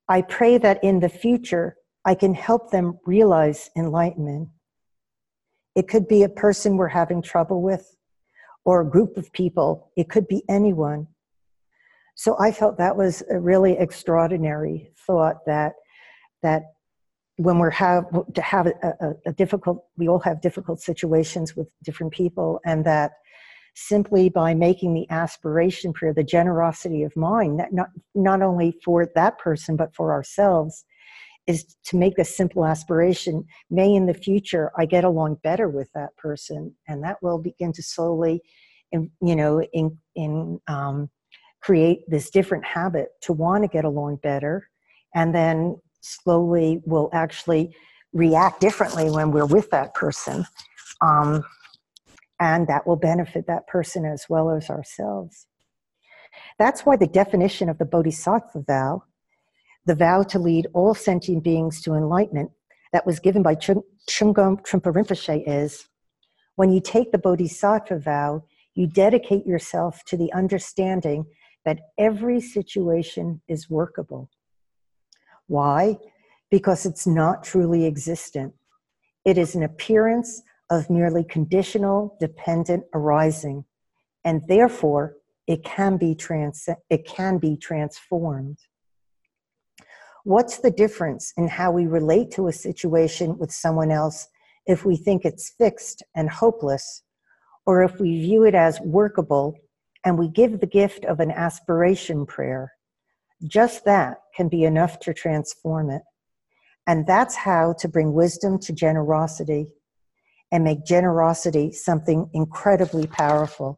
B: I pray that in the future, I can help them realize enlightenment. It could be a person we're having trouble with, or a group of people. It could be anyone. So I felt that was a really extraordinary thought, that that when we're have to have a, a, a difficult, we all have difficult situations with different people, and that simply by making the aspiration prayer, the generosity of mind, not, not, not only for that person, but for ourselves, is to make a simple aspiration. May in the future I get along better with that person, and that will begin to slowly, in, you know, in, in um, create this different habit to want to get along better, and then slowly we'll actually react differently when we're with that person. Um, and that will benefit that person as well as ourselves. That's why the definition of the Bodhisattva vow, the vow to lead all sentient beings to enlightenment, that was given by Trungpa Trungpa Rinpoche, is, when you take the Bodhisattva vow, you dedicate yourself to the understanding that every situation is workable. Why? Because it's not truly existent. It is an appearance of merely conditional, dependent arising, and therefore it can be trans it can be transformed. What's the difference in how we relate to a situation with someone else if we think it's fixed and hopeless, or if we view it as workable and we give the gift of an aspiration prayer? Just that can be enough to transform it. And that's how to bring wisdom to generosity and make generosity something incredibly powerful.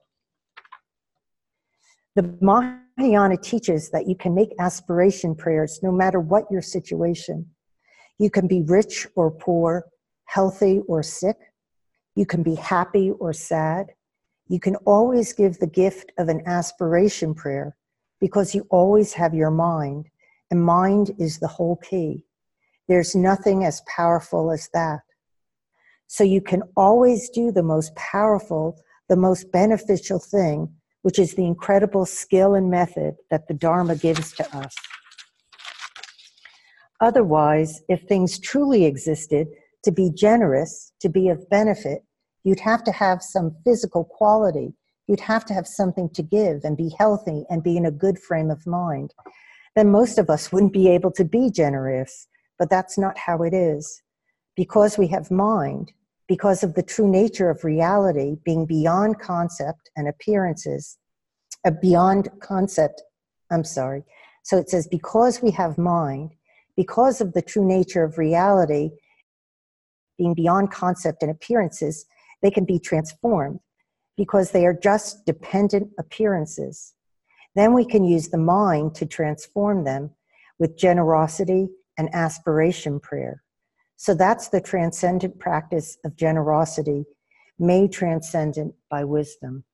B: The Mahayana teaches that you can make aspiration prayers no matter what your situation. You can be rich or poor, healthy or sick. You can be happy or sad. You can always give the gift of an aspiration prayer because you always have your mind, and mind is the whole key. There's nothing as powerful as that. So you can always do the most powerful, the most beneficial thing, which is the incredible skill and method that the Dharma gives to us. Otherwise, if things truly existed to be generous, to be of benefit, you'd have to have some physical quality. You'd have to have something to give and be healthy and be in a good frame of mind. Then most of us wouldn't be able to be generous, but that's not how it is. Because we have mind, because of the true nature of reality being beyond concept and appearances, uh, beyond concept, I'm sorry. So it says, because we have mind, because of the true nature of reality being beyond concept and appearances, they can be transformed because they are just dependent appearances. Then we can use the mind to transform them with generosity and aspiration prayer. So that's the transcendent practice of generosity, made transcendent by wisdom.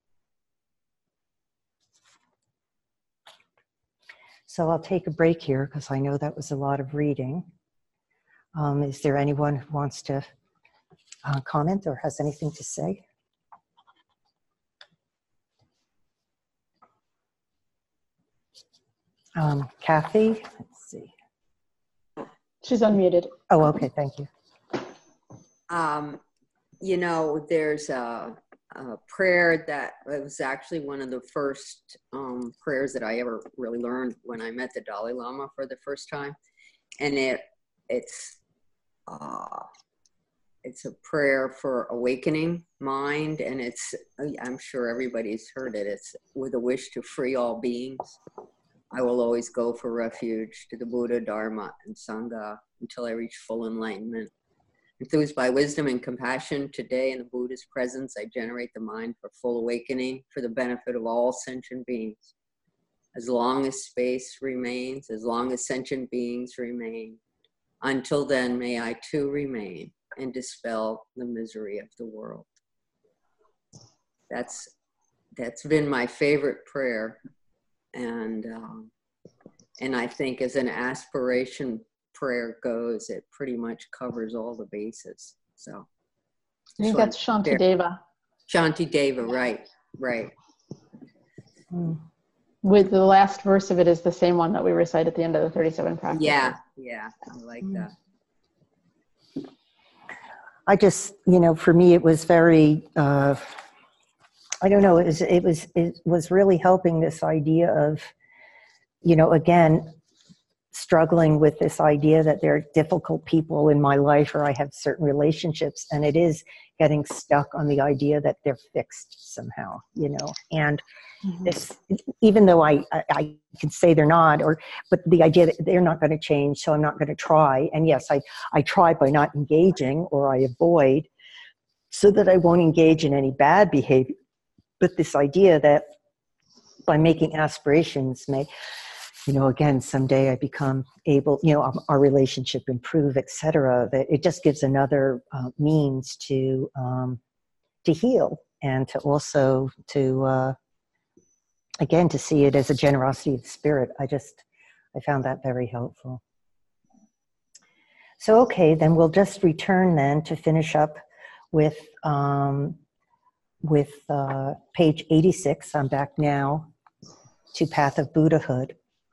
B: So I'll take a break here because I know that was a lot of reading. Um, is there anyone who wants to uh, comment or has anything to say? Um, Kathy, let's see.
A: She's unmuted.
B: Oh, okay, thank you.
C: Um, you know, there's a, a prayer that was actually one of the first um, prayers that I ever really learned when I met the Dalai Lama for the first time. And it it's uh, it's a prayer for awakening mind, and it's, I'm sure everybody's heard it. It's with a wish to free all beings. I will always go for refuge to the Buddha, Dharma, and Sangha until I reach full enlightenment. Enthused by wisdom and compassion, today in the Buddha's presence, I generate the mind for full awakening for the benefit of all sentient beings. As long as space remains, as long as sentient beings remain, until then may I too remain and dispel the misery of the world. That's, that's been my favorite prayer. And, um, and I think as an aspiration prayer goes, it pretty much covers all the bases. So
A: I think that's Shantideva.
C: Shantideva, right, right.
B: Mm.
A: with the last verse of it is the same one that we recite at the end of the thirty-seven practices.
C: Yeah, yeah, I like that.
B: I just, you know, for me, it was very, uh, I don't know, it was, it was, it was really helping this idea of, you know, again, struggling with this idea that there are difficult people in my life or I have certain relationships, and it is getting stuck on the idea that they're fixed somehow, you know, and mm-hmm. this, even though I, I, I can say they're not, or, but the idea that they're not going to change, so I'm not going to try. And yes, I, I try by not engaging, or I avoid so that I won't engage in any bad behavior. But this idea that by making aspirations may, you know, again, someday I become able, you know, our, our relationship improve, et cetera, that it just gives another uh, means to, um, to heal, and to also to, uh, again, to see it as a generosity of spirit. I just, I found that very helpful. So, okay, then we'll just return then to finish up with, um, with uh, page eighty-six. I'm back now to Path of Buddhahood.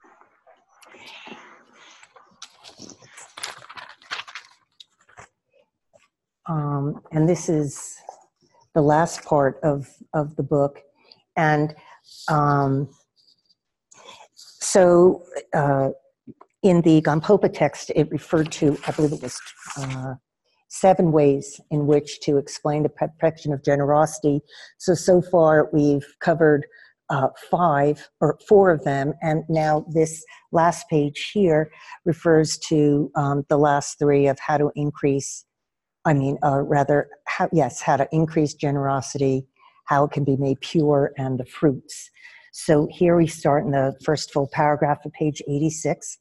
B: Um, and this is the last part of, of the book. And um, so uh, in the Gampopa text, it referred to, I believe it was uh, seven ways in which to explain the perfection of generosity. So, so far we've covered uh, five or four of them. And now this last page here refers to um, the last three of how to increase I mean, uh, rather, how, yes, how to increase generosity, how it can be made pure, and the fruits. So here we start in the first full paragraph of page eighty-six.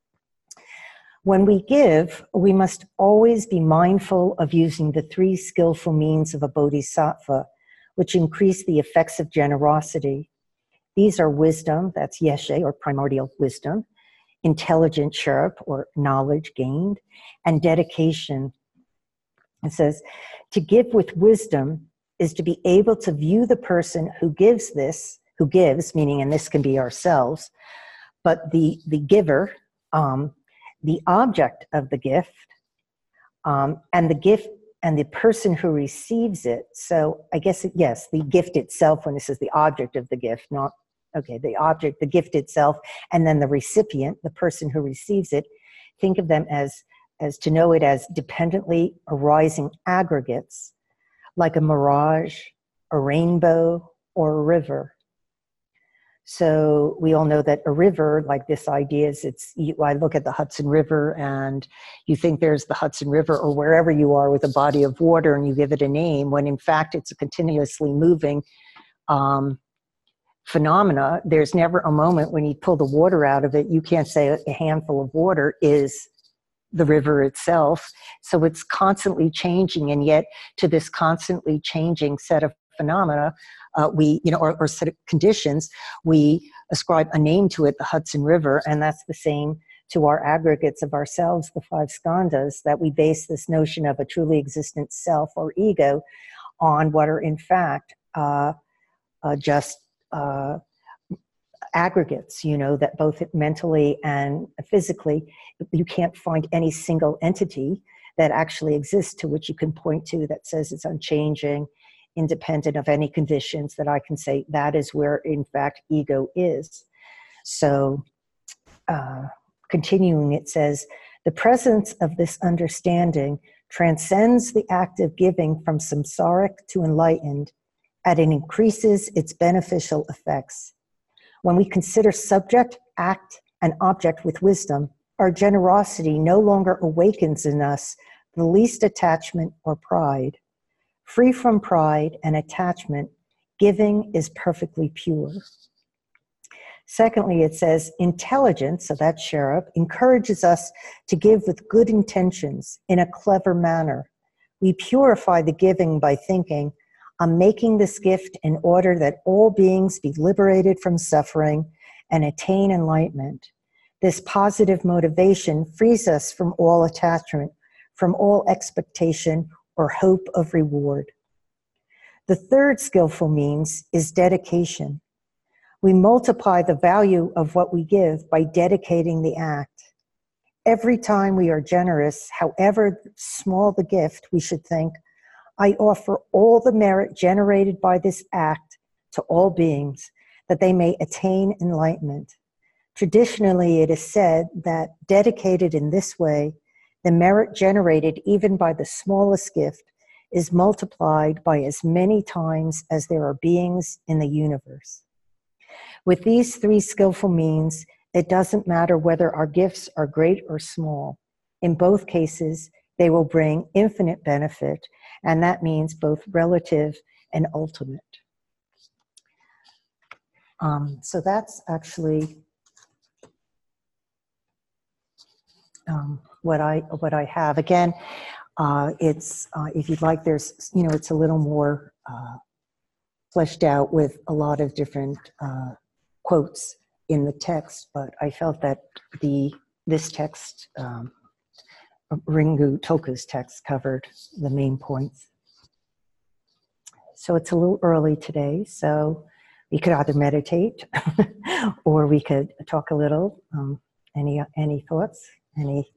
B: When we give, we must always be mindful of using the three skillful means of a bodhisattva, which increase the effects of generosity. These are wisdom, that's yeshe, or primordial wisdom, intelligent sherp, or knowledge gained, and dedication. It says, to give with wisdom is to be able to view the person who gives this, who gives, meaning, and this can be ourselves, but the, the giver, um, the object of the gift, um, and the gift, and the person who receives it. So I guess, it, yes, the gift itself, when it says the object of the gift, not, okay, the object, the gift itself, and then the recipient, the person who receives it, think of them as as to know it as dependently arising aggregates, like a mirage, a rainbow, or a river. So we all know that a river, like this idea is, it's, you, I look at the Hudson River and you think there's the Hudson River or wherever you are with a body of water and you give it a name, when in fact it's a continuously moving um, phenomena. There's never a moment when you pull the water out of it, you can't say a handful of water is the river itself. So it's constantly changing, and yet to this constantly changing set of phenomena, uh, we, you know, or, or set of conditions, we ascribe a name to it, the Hudson River, and that's the same to our aggregates of ourselves, the five skandhas, that we base this notion of a truly existent self or ego on what are in fact uh, uh, just uh, aggregates, you know, that both mentally and physically, you can't find any single entity that actually exists to which you can point to that says it's unchanging, independent of any conditions, that I can say that is where, in fact, ego is. So, uh, continuing, it says, the presence of this understanding transcends the act of giving from samsaric to enlightened, and it increases its beneficial effects. When we consider subject, act, and object with wisdom, our generosity no longer awakens in us the least attachment or pride. Free from pride and attachment, giving is perfectly pure. Secondly, it says, intelligence, so that's Sherab, encourages us to give with good intentions in a clever manner. We purify the giving by thinking, I'm making this gift in order that all beings be liberated from suffering and attain enlightenment. This positive motivation frees us from all attachment, from all expectation or hope of reward. The third skillful means is dedication. We multiply the value of what we give by dedicating the act. Every time we are generous, however small the gift, we should think, I offer all the merit generated by this act to all beings, that they may attain enlightenment. Traditionally, it is said that dedicated in this way, the merit generated even by the smallest gift is multiplied by as many times as there are beings in the universe. With these three skillful means, it doesn't matter whether our gifts are great or small. In both cases, they will bring infinite benefit, and that means both relative and ultimate. Um, so that's actually um, what I what I have. Again, uh, it's uh, if you'd like, there's you know it's a little more uh, fleshed out with a lot of different uh, quotes in the text, but I felt that the this text, um, Ringu Toku's text, covered the main points. So it's a little early today, so we could either meditate or we could talk a little. Um, any any thoughts? Any?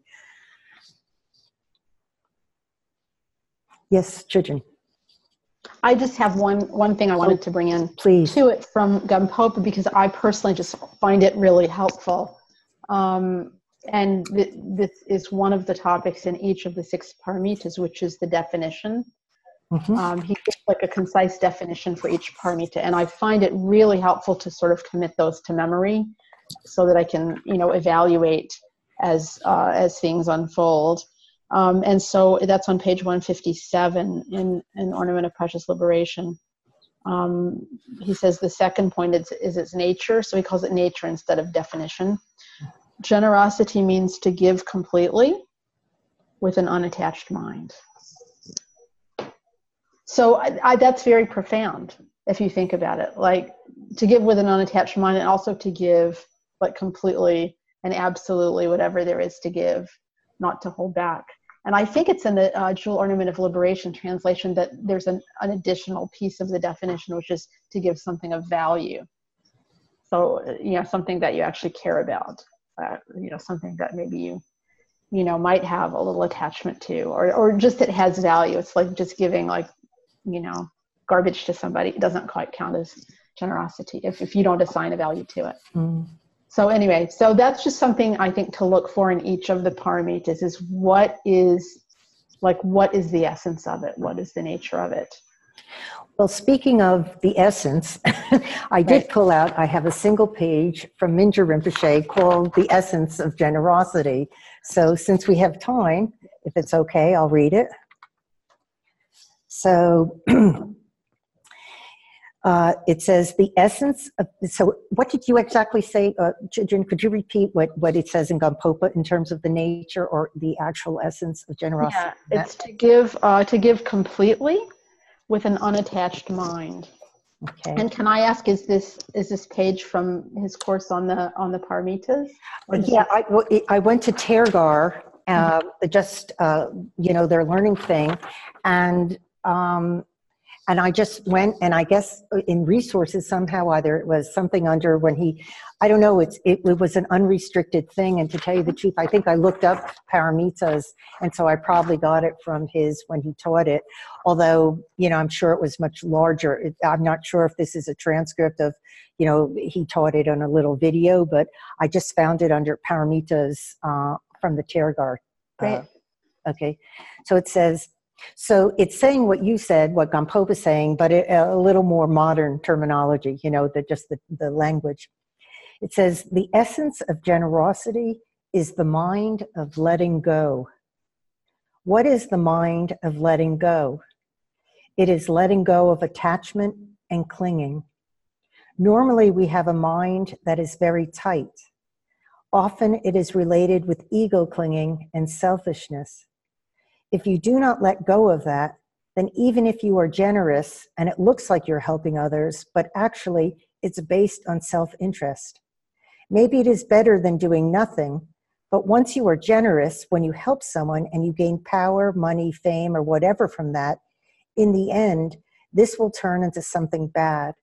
B: Yes, Chujin.
A: I just have one one thing I wanted to bring in
B: Please.
A: to it from Gampopa, because I personally just find it really helpful. Um, and th this is one of the topics in each of the six paramitas, which is the definition.
B: Mm-hmm.
A: Um, he gives like a concise definition for each paramita, and I find it really helpful to sort of commit those to memory, so that I can, you know, evaluate as uh, as things unfold. Um, and so that's on page one fifty-seven in an Ornament of Precious Liberation. Um, he says the second point is, is its nature, so he calls it nature instead of definition. Generosity means to give completely with an unattached mind. So I, I, that's very profound if you think about it, like to give with an unattached mind, and also to give like completely and absolutely whatever there is to give, not to hold back. And I think it's in the uh, Jewel Ornament of Liberation translation that there's an, an additional piece of the definition, which is to give something of value. So, you know, something that you actually care about, uh, you know, something that maybe you, you know, might have a little attachment to, or, or just it has value. It's like just giving like, you know, garbage to somebody. It doesn't quite count as generosity if, if you don't assign a value to it. Mm. So anyway, so that's just something I think to look for in each of the paramitas, is what is, like, what is the essence of it? What is the nature of it?
B: Well, speaking of the essence, I did right. pull out, I have a single page from Mingyur Rinpoche called The Essence of Generosity. So since we have time, if it's okay, I'll read it. So uh, it says the essence of, so what did you exactly say, uh, Chujin? Could you repeat what, what it says in Gampopa in terms of the nature or the actual essence of generosity?
A: Yeah, it's to give, uh, to give completely with an unattached mind. Okay. And can I ask, is this is this page from his course on the on the paramitas?
B: Yeah, I, I went to Tergar, uh, just uh, you know, their learning thing, and um, and I just went, and I guess in resources somehow either it was something under when he, I don't know, it's it, it was an unrestricted thing, and to tell you the truth, I think I looked up paramitas, and so I probably got it from his when he taught it. Although, you know, I'm sure it was much larger. It, I'm not sure if this is a transcript of, you know, he taught it on a little video, but I just found it under paramitas uh, from the Tergar.
A: Great.
B: Uh, okay, so it says. So it's saying what you said, what Gampopa is saying, but it, a little more modern terminology, you know, the, just the, the language. It says, the essence of generosity is the mind of letting go. What is the mind of letting go? It is letting go of attachment and clinging. Normally, we have a mind that is very tight. Often, it is related with ego clinging and selfishness. If you do not let go of that, then even if you are generous and it looks like you're helping others, but actually it's based on self-interest. Maybe it is better than doing nothing, but once you are generous, when you help someone and you gain power, money, fame, or whatever from that, in the end, this will turn into something bad.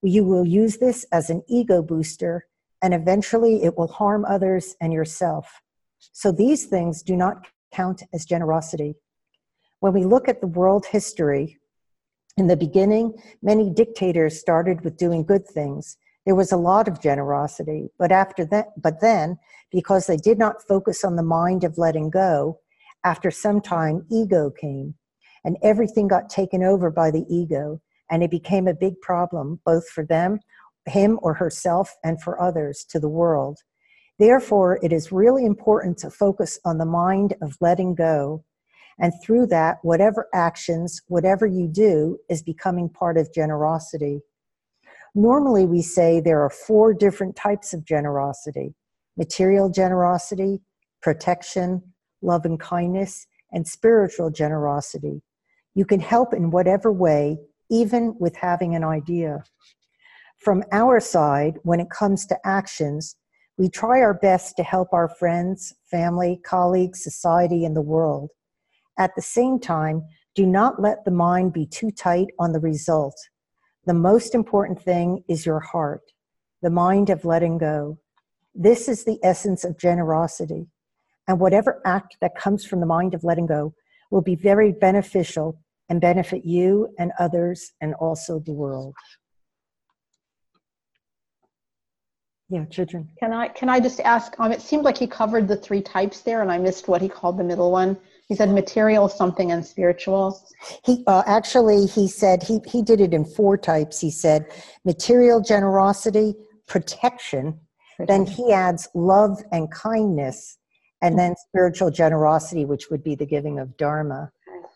B: You will use this as an ego booster, and eventually it will harm others and yourself. So these things do not count as generosity. When we look at the world history, in the beginning, many dictators started with doing good things. There was a lot of generosity, but after that, but then, because they did not focus on the mind of letting go, after some time, ego came, and everything got taken over by the ego, and it became a big problem, both for them, him or herself, and for others, to the world. Therefore, it is really important to focus on the mind of letting go, and through that, whatever actions, whatever you do, is becoming part of generosity. Normally, we say there are four different types of generosity: material generosity, protection, love and kindness, and spiritual generosity. You can help in whatever way, even with having an idea. From our side, when it comes to actions, we try our best to help our friends, family, colleagues, society, and the world. At the same time, do not let the mind be too tight on the result. The most important thing is your heart, the mind of letting go. This is the essence of generosity. And whatever act that comes from the mind of letting go will be very beneficial and benefit you and others and also the world. Yeah, children.
A: Can I, can I just ask, um, it seemed like he covered the three types there and I missed what he called the middle one. He said material, something, and spiritual.
B: He uh, actually, he said, he, he did it in four types. He said material generosity, protection, then he adds love and kindness, and then spiritual generosity, which would be the giving of Dharma.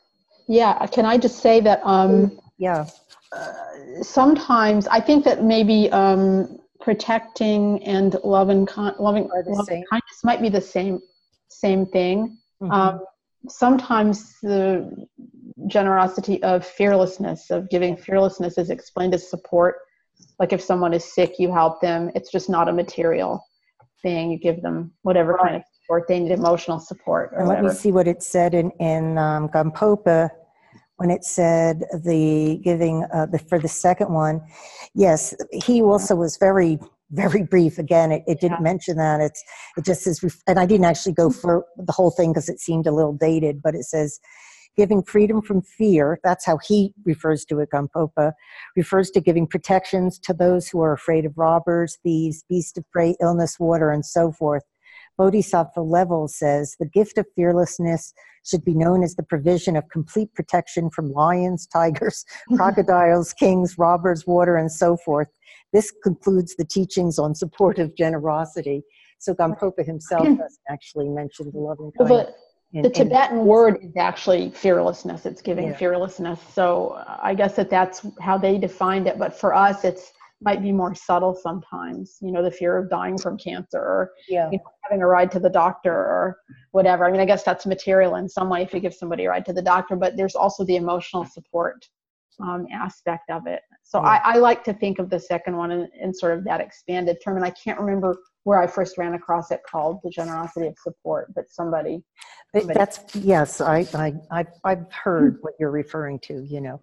A: Yeah, can I just say that um,
B: yeah.
A: uh, sometimes I think that maybe um, protecting and love and, con- loving, love and kindness might be the same, same thing. Mm-hmm. Um, sometimes the generosity of fearlessness, of giving fearlessness, is explained as support. Like if someone is sick, you help them. It's just not a material thing. You give them whatever right. kind of support they need, emotional support or
B: and
A: whatever.
B: Let me see what it said in, in um, Gampopa when it said the giving uh, the, for the second one. Yes, he also was very, very brief. Again, it, it didn't yeah. mention that. It's It just says, and I didn't actually go for the whole thing because it seemed a little dated, but it says, giving freedom from fear, that's how he refers to it, Gampopa, refers to giving protections to those who are afraid of robbers, thieves, beasts of prey, illness, water, and so forth. Bodhisattva level says, the gift of fearlessness should be known as the provision of complete protection from lions, tigers, crocodiles, kings, robbers, water, and so forth. This concludes the teachings on supportive generosity. So Gampopa himself doesn't actually mention the loving kindness.
A: Well, In, the Tibetan in, word is actually fearlessness. It's giving yeah. fearlessness. So uh, I guess that that's how they defined it. But for us, it's might be more subtle sometimes. You know, the fear of dying from cancer, or
B: yeah.
A: you know, having a ride to the doctor, or whatever. I mean, I guess that's material in some way if you give somebody a ride to the doctor. But there's also the emotional support um, aspect of it. So yeah. I, I like to think of the second one in, in sort of that expanded term. And I can't remember where I first ran across it called the generosity of support, but somebody. somebody
B: That's, yes, I, I, I've, I've heard what you're referring to, you know.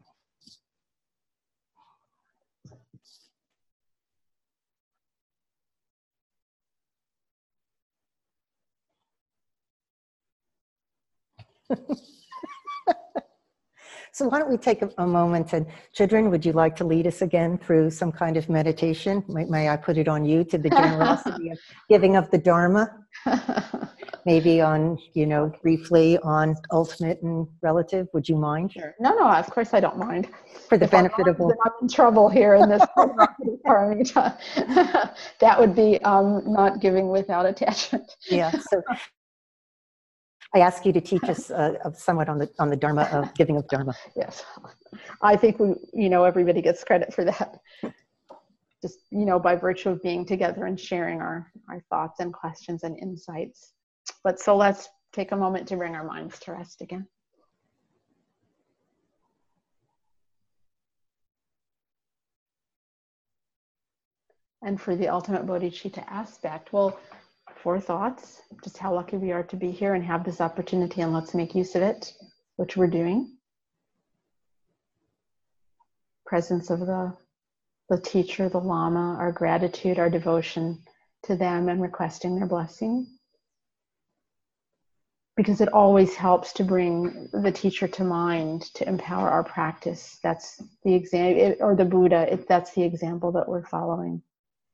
B: So why don't we take a, a moment, and children, would you like to lead us again through some kind of meditation? May, may I put it on you, to the generosity of giving of the Dharma? Maybe on, you know, briefly on ultimate and relative. Would you mind?
A: Sure. No, no, of course I don't mind.
B: For the
A: if
B: benefit
A: I'm,
B: of all.
A: I'm in trouble here in this paramita. That would be um, not giving without attachment.
B: Yeah. So I ask you to teach us uh, somewhat on the on the Dharma of giving of Dharma.
A: Yes, I think we, you know, everybody gets credit for that. Just, you know, by virtue of being together and sharing our our thoughts and questions and insights. But so let's take a moment to bring our minds to rest again. And for the ultimate bodhicitta aspect, well, four thoughts, just how lucky we are to be here and have this opportunity, and let's make use of it, which we're doing. Presence of the, the teacher, the Lama, our gratitude, our devotion to them, and requesting their blessing. Because it always helps to bring the teacher to mind to empower our practice. That's the example, or the Buddha, if that's the example that we're following.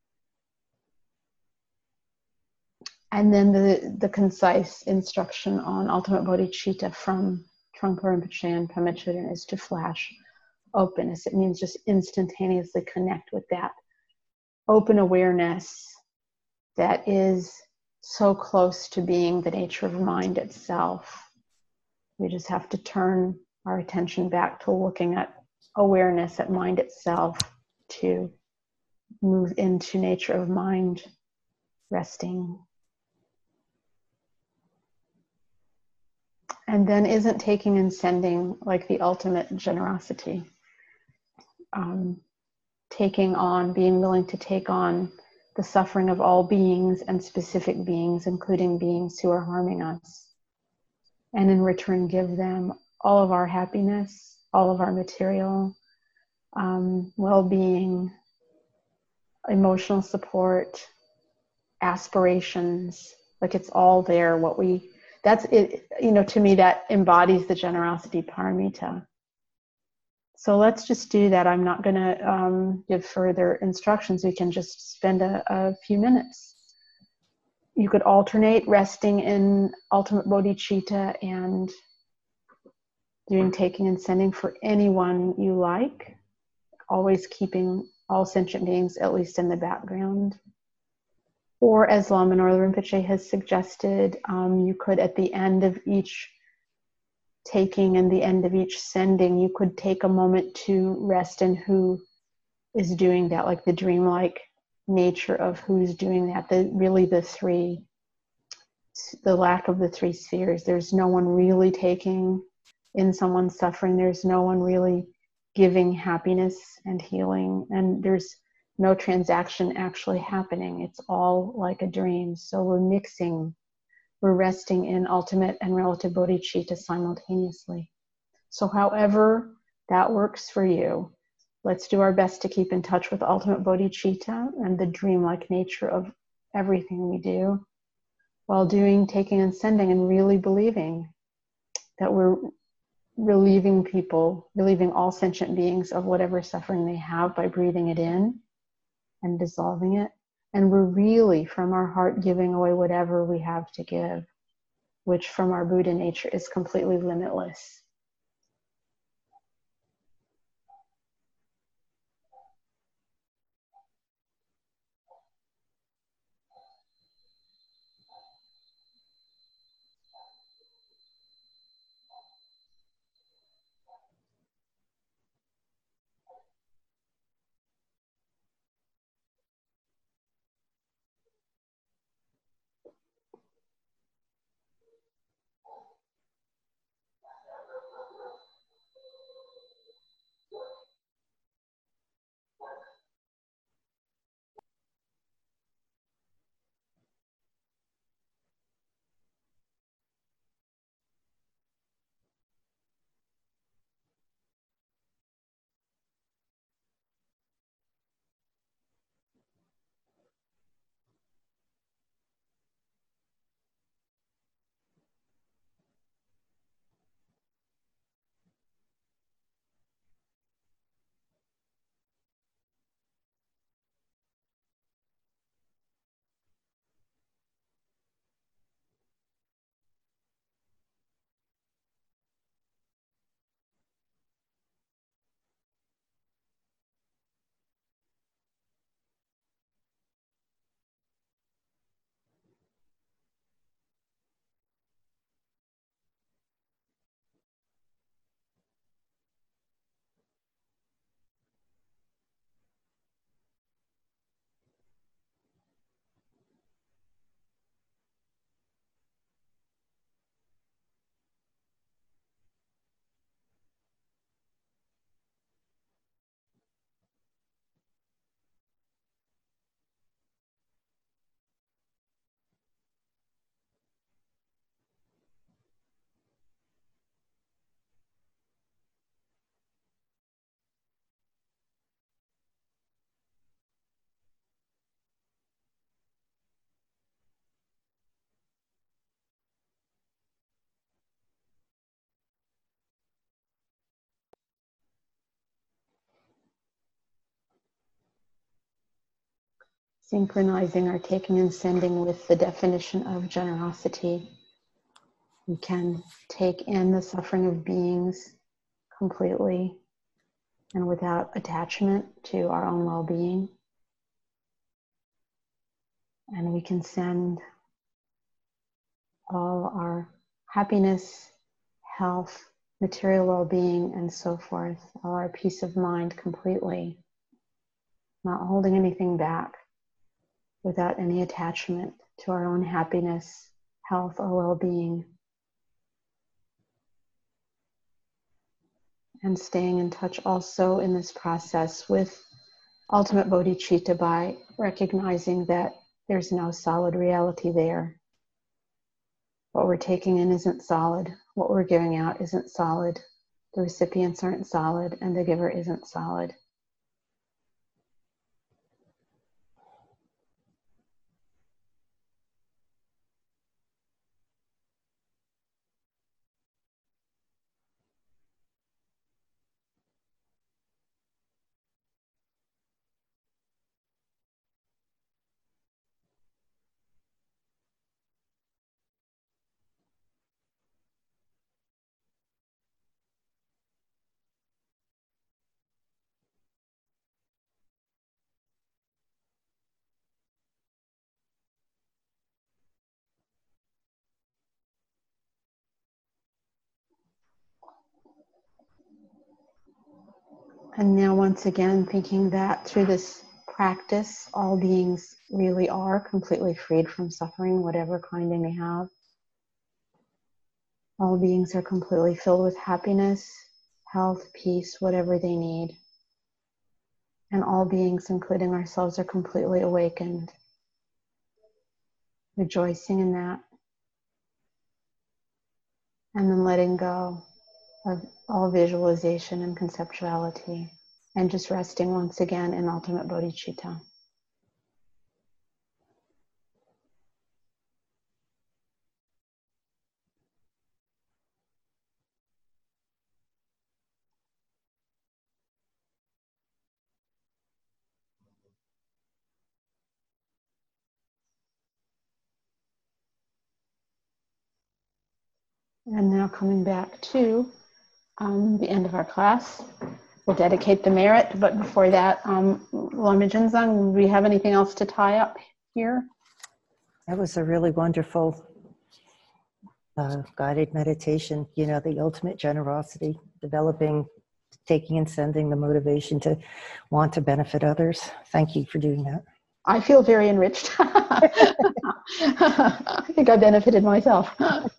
A: And then the, the concise instruction on ultimate bodhicitta from Trungpa Rinpoche and Pema Chodron is to flash openness. It means just instantaneously connect with that open awareness that is so close to being the nature of mind itself. We just have to turn our attention back to looking at awareness at mind itself to move into nature of mind, resting. And then isn't taking and sending like the ultimate generosity? Um, taking on, being willing to take on the suffering of all beings and specific beings, including beings who are harming us. And in return, give them all of our happiness, all of our material, um, well-being, emotional support, aspirations. Like it's all there. What we, that's it, you know, to me that embodies the generosity paramita. So let's just do that. I'm not going to um, give further instructions. We can just spend a, a few minutes. You could alternate resting in ultimate bodhicitta and doing taking and sending for anyone you like, always keeping all sentient beings at least in the background. Or as Lama Norla Rinpoche has suggested, um, you could at the end of each taking and the end of each sending, you could take a moment to rest in who is doing that, like the dreamlike nature of who's doing that, the really the three, the lack of the three spheres. There's no one really taking in someone's suffering. There's no one really giving happiness and healing. And there's no transaction actually happening. It's all like a dream. So we're mixing, we're resting in ultimate and relative bodhicitta simultaneously. So however that works for you, let's do our best to keep in touch with ultimate bodhicitta and the dreamlike nature of everything we do, while doing taking and sending and really believing that we're relieving people, relieving all sentient beings of whatever suffering they have by breathing it in and dissolving it. And we're really from our heart giving away whatever we have to give, which from our Buddha nature is completely limitless. synchronizing our taking and sending with the definition of generosity. We can take in the suffering of beings completely and without attachment to our own well-being. And we can send all our happiness, health, material well-being, and so forth, all our peace of mind completely, not holding anything back, without any attachment to our own happiness, health, or well-being. And staying in touch also in this process with ultimate bodhicitta by recognizing that there's no solid reality there. What we're taking in isn't solid. What we're giving out isn't solid. The recipients aren't solid, and the giver isn't solid. And now once again, thinking that through this practice, all beings really are completely freed from suffering, whatever kind they may have. All beings are completely filled with happiness, health, peace, whatever they need. And all beings, including ourselves, are completely awakened, rejoicing in that. And then letting go of all visualization and conceptuality, and just resting once again in ultimate bodhicitta. And now coming back to um, the end of our class, we'll dedicate the merit, but before that, um, Lama Jinzang, do we have anything else to tie up here?
B: That was a really wonderful uh, guided meditation, you know, the ultimate generosity, developing, taking and sending the motivation to want to benefit others. Thank you for doing that.
A: I feel very enriched. I think I benefited myself.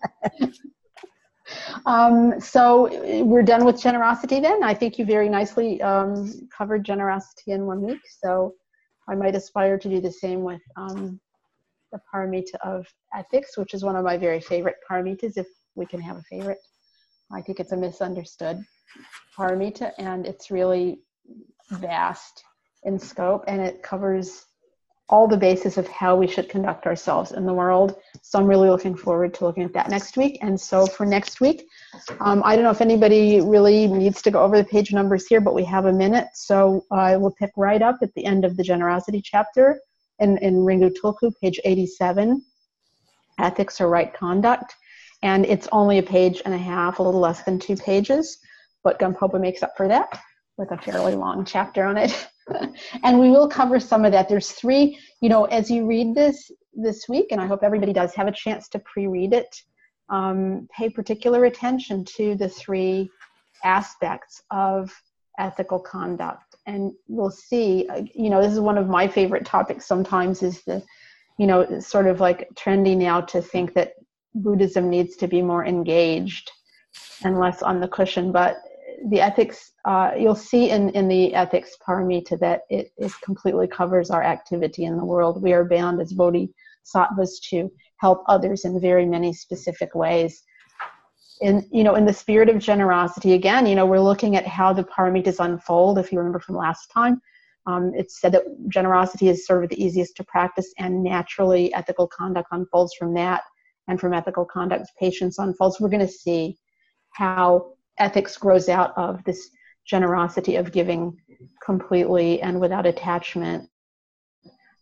A: Um, so we're done with generosity then. I think you very nicely um, covered generosity in one week. So I might aspire to do the same with um, the paramita of ethics, which is one of my very favorite paramitas, if we can have a favorite. I think it's a misunderstood paramita, and it's really vast in scope, and it covers all the basis of how we should conduct ourselves in the world. So I'm really looking forward to looking at that next week. And so for next week, um, I don't know if anybody really needs to go over the page numbers here, but we have a minute. So I will pick right up at the end of the generosity chapter in, in Ringu Tulku, page eighty-seven, Ethics or Right Conduct. And it's only a page and a half, a little less than two pages, but Gampopa makes up for that with a fairly long chapter on it. And we will cover some of that. There's three, you know, as you read this this week, and I hope everybody does have a chance to pre-read it, um, pay particular attention to the three aspects of ethical conduct. And we'll see, uh, you know, this is one of my favorite topics sometimes, is the, you know, it's sort of like trendy now to think that Buddhism needs to be more engaged and less on the cushion. But the ethics, uh, you'll see in, in the ethics paramita that it, it completely covers our activity in the world. We are bound as bodhisattvas to help others in very many specific ways. In, you know, in the spirit of generosity, again, you know, we're looking at how the paramitas unfold. If you remember from last time, um, it said that generosity is sort of the easiest to practice, and naturally ethical conduct unfolds from that, and from ethical conduct, patience unfolds. We're going to see how ethics grows out of this generosity of giving completely and without attachment,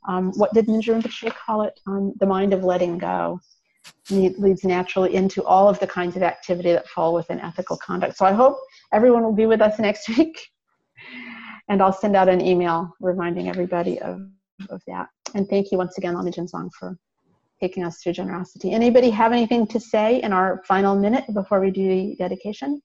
A: um, what did Mingyur Rinpoche call it? Um, the mind of letting go. And it leads naturally into all of the kinds of activity that fall within ethical conduct. So I hope everyone will be with us next week. And I'll send out an email reminding everybody of, of that. And thank you once again, Lama Jinzang, for taking us through generosity. Anybody have anything to say in our final minute before we do the dedication?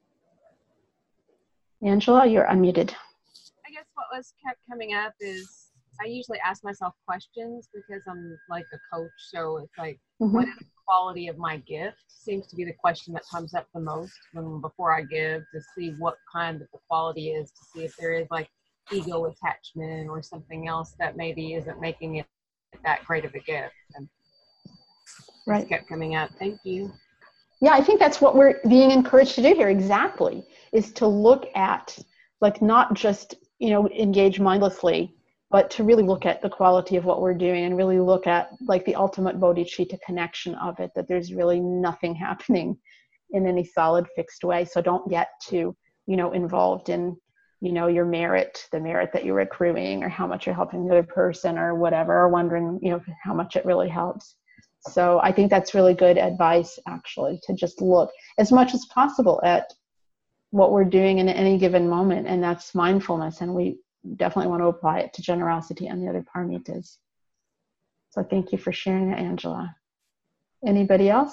A: Angela, you're unmuted.
D: I guess what was kept coming up is I usually ask myself questions because I'm like a coach. So it's like, mm-hmm. what is the quality of my gift? Seems to be the question that comes up the most when before I give, to see what kind of the quality is, to see if there is like ego attachment or something else that maybe isn't making it that great of a gift. And
A: right.
D: It's kept coming up. Thank you.
A: Yeah, I think that's what we're being encouraged to do here. Exactly, is to look at, like, not just, you know, engage mindlessly, but to really look at the quality of what we're doing and really look at, like, the ultimate bodhicitta connection of it, that there's really nothing happening in any solid fixed way. So don't get too, you know, involved in, you know, your merit, the merit that you're accruing, or how much you're helping the other person or whatever, or wondering, you know, how much it really helps. So I think that's really good advice, actually, to just look as much as possible at what we're doing in any given moment, and that's mindfulness, and we definitely want to apply it to generosity and the other paramitas. So thank you for sharing that, Angela. Anybody else?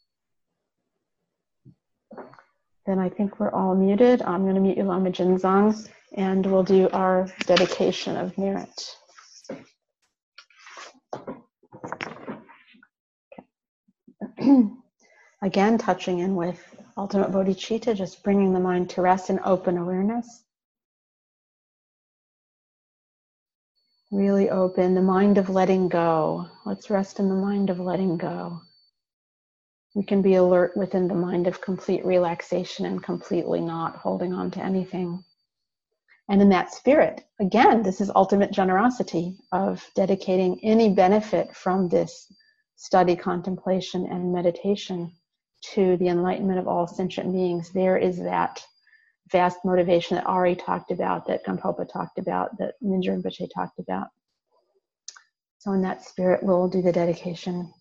A: Then I think we're all muted. I'm going to mute you, Lama Jinzang, and we'll do our dedication of merit. Okay. Again, touching in with ultimate bodhicitta, just bringing the mind to rest in open awareness. Really open, the mind of letting go. Let's rest in the mind of letting go. We can be alert within the mind of complete relaxation and completely not holding on to anything. And in that spirit, again, this is ultimate generosity of dedicating any benefit from this study, contemplation, and meditation to the enlightenment of all sentient beings. There is that vast motivation that Ari talked about, that Gampopa talked about, that Mingyur Rinpoche talked about. So in that spirit, we'll do the dedication.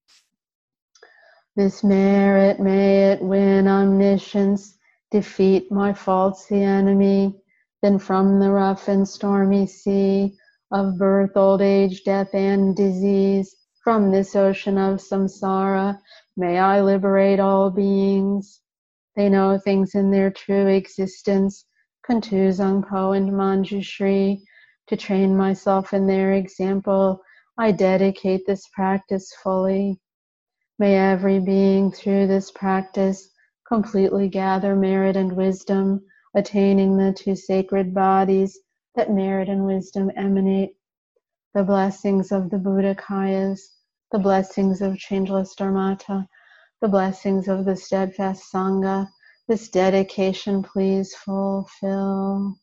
A: This merit, may it win omniscience, defeat my faults the enemy, then from the rough and stormy sea of birth, old age, death, and disease, from this ocean of samsara, may I liberate all beings. They know things in their true existence, Kuntu Zangpo and Manjushri. To train myself in their example, I dedicate this practice fully. May every being through this practice completely gather merit and wisdom, attaining the two sacred bodies that merit and wisdom emanate, the blessings of the Buddhakayas, the blessings of changeless Dharmata, the blessings of the steadfast Sangha. This dedication please fulfill.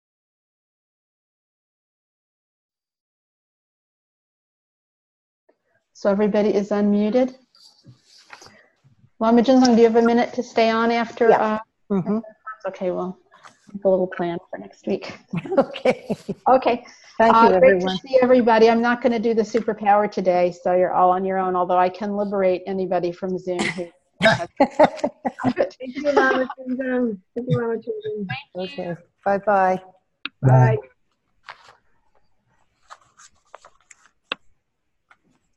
A: So everybody is unmuted. Lama Jinzang, do you have a minute to stay on after?
B: Yeah.
A: Uh,
B: mm-hmm.
A: Okay, well, make a little plan for next week.
B: Okay.
A: Okay.
B: Thank
A: uh,
B: you,
A: great
B: everyone.
A: to see everybody. I'm not going to do the superpower today, so you're all on your own, although I can liberate anybody from Zoom. Who has
E: Thank you, Lama Jinzang. Thank you, Lama Jinzang.
B: Okay. Bye-bye.
E: Bye.